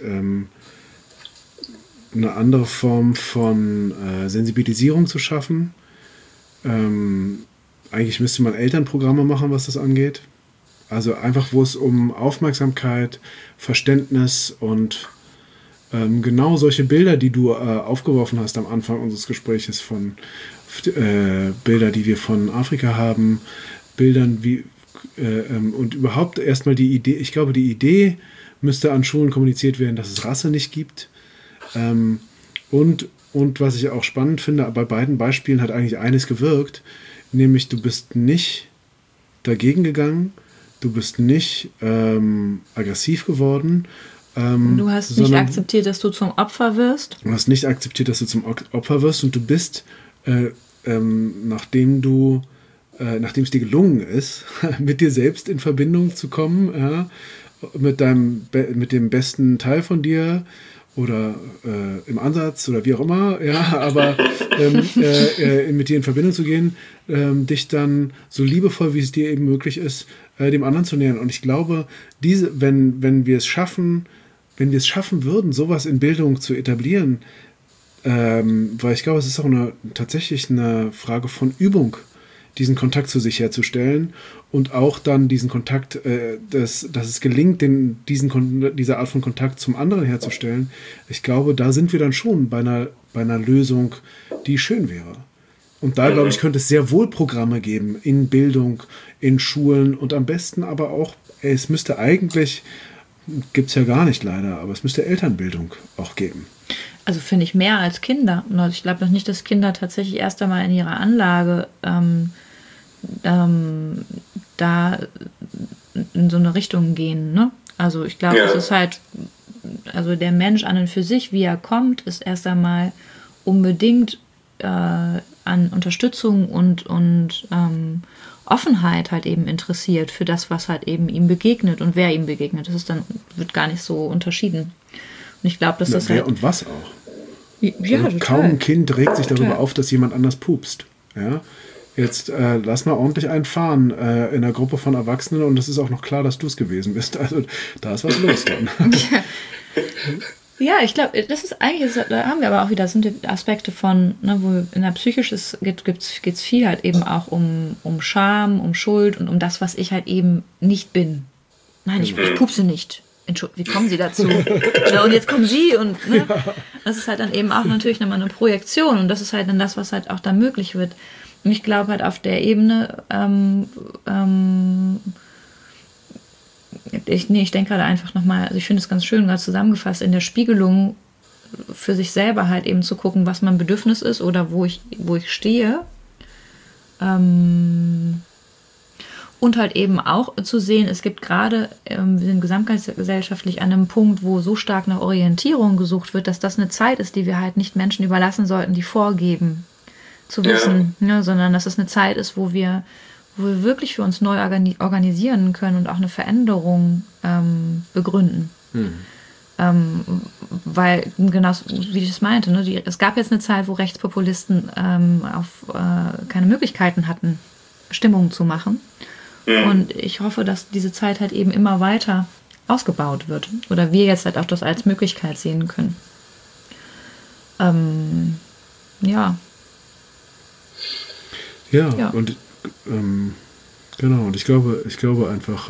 eine andere Form von Sensibilisierung zu schaffen. Eigentlich müsste man Elternprogramme machen, was das angeht. Also einfach, wo es um Aufmerksamkeit, Verständnis und genau solche Bilder, die du aufgeworfen hast am Anfang unseres Gespräches von Bilder, die wir von Afrika haben, Bildern wie und überhaupt erstmal die Idee, ich glaube, die Idee müsste an Schulen kommuniziert werden, dass es Rasse nicht gibt. Und was ich auch spannend finde, bei beiden Beispielen hat eigentlich eines gewirkt, nämlich du bist nicht dagegen gegangen, du bist nicht aggressiv geworden. Du hast nicht akzeptiert, dass du zum Opfer wirst. Du hast nicht akzeptiert, dass du zum Opfer wirst und du bist, nachdem es dir gelungen ist, mit dir selbst in Verbindung zu kommen, ja, mit dem besten Teil von dir oder im Ansatz oder wie auch immer, ja, aber mit dir in Verbindung zu gehen, dich dann so liebevoll, wie es dir eben möglich ist, dem anderen zu nähern. Und ich glaube, wenn wir es schaffen würden, sowas in Bildung zu etablieren, weil ich glaube, es ist auch tatsächlich eine Frage von Übung, diesen Kontakt zu sich herzustellen und auch dann diesen Kontakt, dass es gelingt, diese Art von Kontakt zum anderen herzustellen. Ich glaube, da sind wir dann schon bei einer Lösung, die schön wäre. Und da, glaube ich, könnte es sehr wohl Programme geben in Bildung, in Schulen und am besten aber auch, es müsste eigentlich, gibt es ja gar nicht leider, aber es müsste Elternbildung auch geben. Also finde ich mehr als Kinder. Ich glaube noch nicht, dass Kinder tatsächlich erst einmal in ihrer Anlage da in so eine Richtung gehen. Ne? Also ich glaube, es ist halt, also der Mensch an und für sich, wie er kommt, ist erst einmal unbedingt an Unterstützung und Offenheit halt eben interessiert für das, was halt eben ihm begegnet und wer ihm begegnet. Das wird gar nicht so unterschieden. Und ich glaube, dass das wer halt... und was auch. Ja, also kaum ein Kind regt sich darüber auf, dass jemand anders pupst. Ja? Jetzt lass mal ordentlich einen fahren in einer Gruppe von Erwachsenen und es ist auch noch klar, dass du es gewesen bist. Also da ist was los dann. Ja, ich glaube, das ist eigentlich, da haben wir aber auch wieder, das sind die Aspekte von, ne, wo in der Psychisch geht's viel halt eben auch um Scham, um Schuld und um das, was ich halt eben nicht bin. Nein, ich pupse nicht. Entschuldigung, wie kommen Sie dazu? Ja, und jetzt kommen Sie und ne? Das ist halt dann eben auch natürlich nochmal eine Projektion und das ist halt dann das, was halt auch da möglich wird. Und ich glaube halt auf der Ebene, ich denke gerade einfach nochmal, also ich finde es ganz schön gerade zusammengefasst, in der Spiegelung für sich selber halt eben zu gucken, was mein Bedürfnis ist oder wo ich stehe. Und halt eben auch zu sehen, es gibt gerade, wir sind gesamtgesellschaftlich an einem Punkt, wo so stark nach Orientierung gesucht wird, dass das eine Zeit ist, die wir halt nicht Menschen überlassen sollten, die vorgeben zu wissen, ne, sondern dass es eine Zeit ist, wo wir wirklich für uns neu organisieren können und auch eine Veränderung begründen. Weil, genau wie ich es meinte, ne, es gab jetzt eine Zeit, wo Rechtspopulisten keine Möglichkeiten hatten, Stimmung zu machen. Und ich hoffe, dass diese Zeit halt eben immer weiter ausgebaut wird. Oder wir jetzt halt auch das als Möglichkeit sehen können. Ja. Ja, und genau, und ich glaube einfach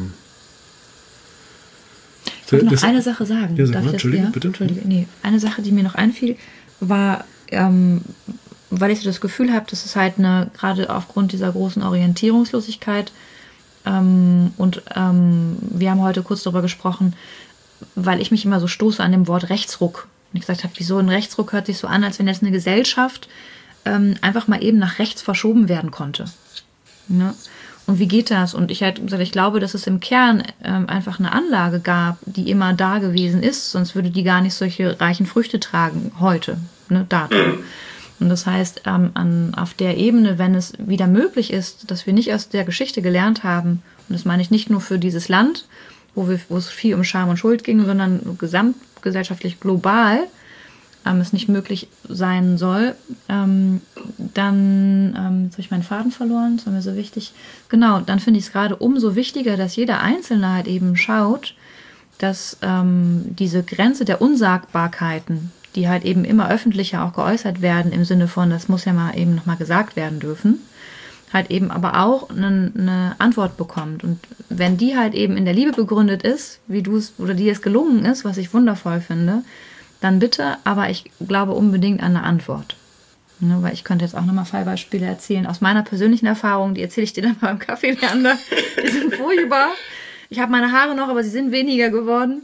ich wollte noch eine Sache sagen. Ja, sag mal, bitte. Entschuldige. Nee, eine Sache, die mir noch einfiel, war, weil ich so das Gefühl habe, dass es halt gerade aufgrund dieser großen Orientierungslosigkeit wir haben heute kurz darüber gesprochen, weil ich mich immer so stoße an dem Wort Rechtsruck. Und ich gesagt habe, wieso ein Rechtsruck hört sich so an, als wenn jetzt eine Gesellschaft einfach mal eben nach rechts verschoben werden konnte. Ne? Und wie geht das? Und ich glaube, dass es im Kern einfach eine Anlage gab, die immer da gewesen ist, sonst würde die gar nicht solche reichen Früchte tragen heute, ne, dato. Und das heißt, auf der Ebene, wenn es wieder möglich ist, dass wir nicht aus der Geschichte gelernt haben, und das meine ich nicht nur für dieses Land, wo es viel um Scham und Schuld ging, sondern gesamtgesellschaftlich global, es nicht möglich sein soll, dann, jetzt habe ich meinen Faden verloren, das war mir so wichtig. Genau, dann finde ich es gerade umso wichtiger, dass jeder Einzelne halt eben schaut, dass diese Grenze der Unsagbarkeiten, die halt eben immer öffentlicher auch geäußert werden, im Sinne von, das muss ja mal eben nochmal gesagt werden dürfen, halt eben aber auch eine Antwort bekommt. Und wenn die halt eben in der Liebe begründet ist, wie du es oder dir es gelungen ist, was ich wundervoll finde, dann bitte, aber ich glaube unbedingt an eine Antwort. Ne, weil ich könnte jetzt auch nochmal Fallbeispiele erzählen aus meiner persönlichen Erfahrung, die erzähle ich dir dann beim Kaffee lernen. Die sind furchtbar. Ich habe meine Haare noch, aber sie sind weniger geworden.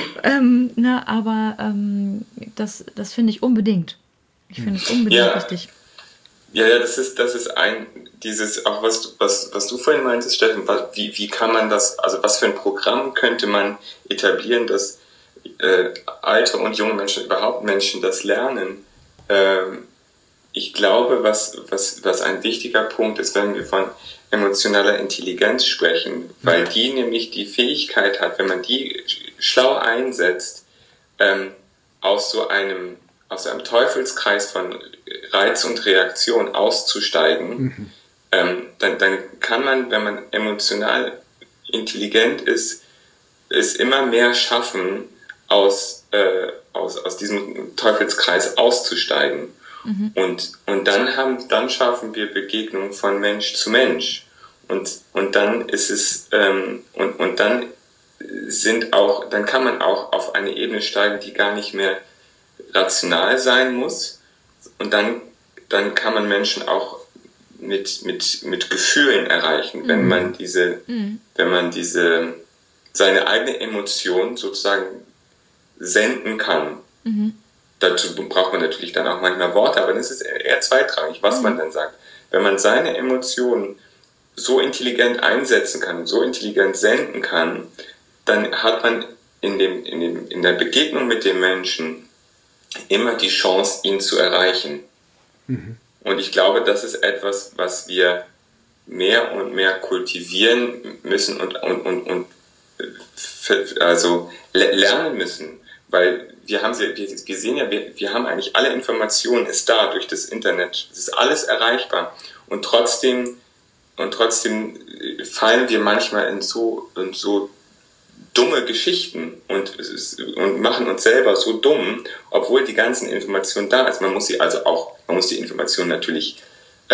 Das finde ich unbedingt. Ich finde es unbedingt wichtig. Ja, das ist dieses, auch was du vorhin meintest, Steffen, wie kann man das, also was für ein Programm könnte man etablieren, dass alte und junge Menschen, überhaupt Menschen das lernen? Ich glaube, was ein wichtiger Punkt ist, wenn wir von emotionaler Intelligenz sprechen, weil die nämlich die Fähigkeit hat, wenn man die schlau einsetzt, aus einem Teufelskreis von Reiz und Reaktion auszusteigen, dann kann man, wenn man emotional intelligent ist, es immer mehr schaffen, aus diesem Teufelskreis auszusteigen. Und dann schaffen wir Begegnungen von Mensch zu Mensch. Und dann ist es, und dann dann kann man auch auf eine Ebene steigen, die gar nicht mehr rational sein muss. Und dann kann man Menschen auch mit Gefühlen erreichen, wenn man seine eigene Emotion sozusagen senden kann. Dazu braucht man natürlich dann auch manchmal Worte, aber das ist eher zweitrangig, was man dann sagt. Wenn man seine Emotionen so intelligent einsetzen kann, so intelligent senden kann, dann hat man in der Begegnung mit dem Menschen immer die Chance, ihn zu erreichen. Und ich glaube, das ist etwas, was wir mehr und mehr kultivieren müssen und lernen müssen, weil wir sehen ja, wir haben eigentlich alle Informationen, ist da durch das Internet, es ist alles erreichbar und trotzdem fallen wir manchmal in so dumme Geschichten und machen uns selber so dumm, obwohl die ganzen Informationen da ist. Man muss die Informationen natürlich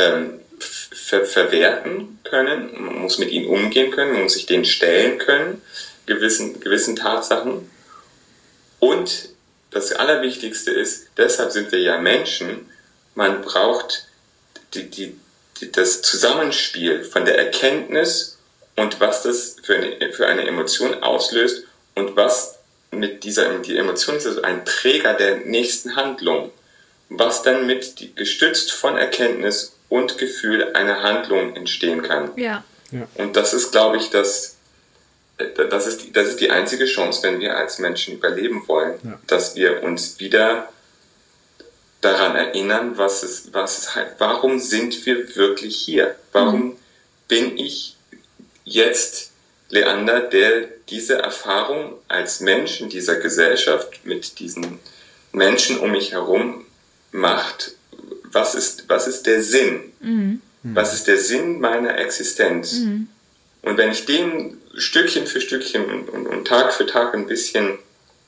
verwerten können, man muss mit ihnen umgehen können, man muss sich denen stellen können, gewissen Tatsachen. Und das Allerwichtigste ist, deshalb sind wir ja Menschen, man braucht das Zusammenspiel von der Erkenntnis und was das für eine Emotion auslöst und was die Emotion ist also ein Träger der nächsten Handlung, was dann gestützt von Erkenntnis und Gefühl eine Handlung entstehen kann. Ja. Und das ist, glaube ich, das ist die einzige Chance, wenn wir als Menschen überleben wollen, dass wir uns wieder daran erinnern, warum sind wir wirklich hier? Warum bin ich jetzt Leander, der diese Erfahrung als Mensch in dieser Gesellschaft mit diesen Menschen um mich herum macht? Was ist der Sinn? Was ist der Sinn meiner Existenz? Und wenn ich dem Stückchen für Stückchen und Tag für Tag ein bisschen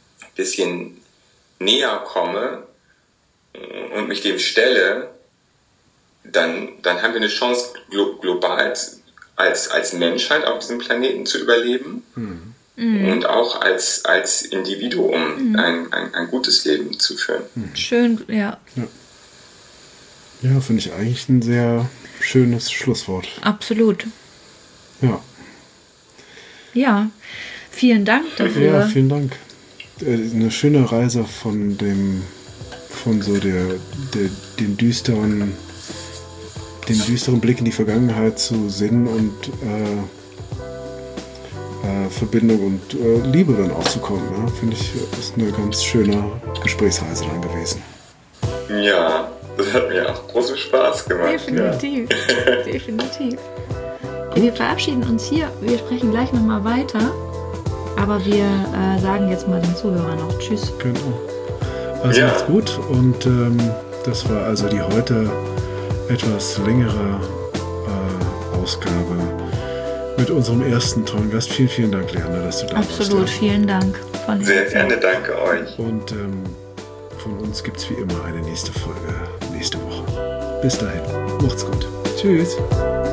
näher komme und mich dem stelle, dann haben wir eine Chance, global als Menschheit auf diesem Planeten zu überleben und auch als Individuum ein gutes Leben zu führen. Schön, ja. Ja, finde ich eigentlich ein sehr schönes Schlusswort. Absolut. Ja. Ja, vielen Dank dafür. Ja, vielen Dank. Eine schöne Reise von den düsteren Blick in die Vergangenheit zu Sinn und Verbindung und Liebe dann aufzukommen. Ja? Finde ich, ist eine ganz schöne Gesprächsreise dann gewesen. Ja, das hat mir auch großen Spaß gemacht. Definitiv, definitiv. Wir verabschieden uns hier. Wir sprechen gleich nochmal weiter. Aber wir sagen jetzt mal den Zuhörern noch Tschüss. Genau. Also macht's gut. Und das war also die heute etwas längere Ausgabe mit unserem ersten tollen Gast. Vielen, vielen Dank, Leander, dass du da warst. Absolut, vielen Dank. Von Sehr gerne, danke euch. Und von uns gibt es wie immer eine nächste Folge nächste Woche. Bis dahin, macht's gut. Tschüss.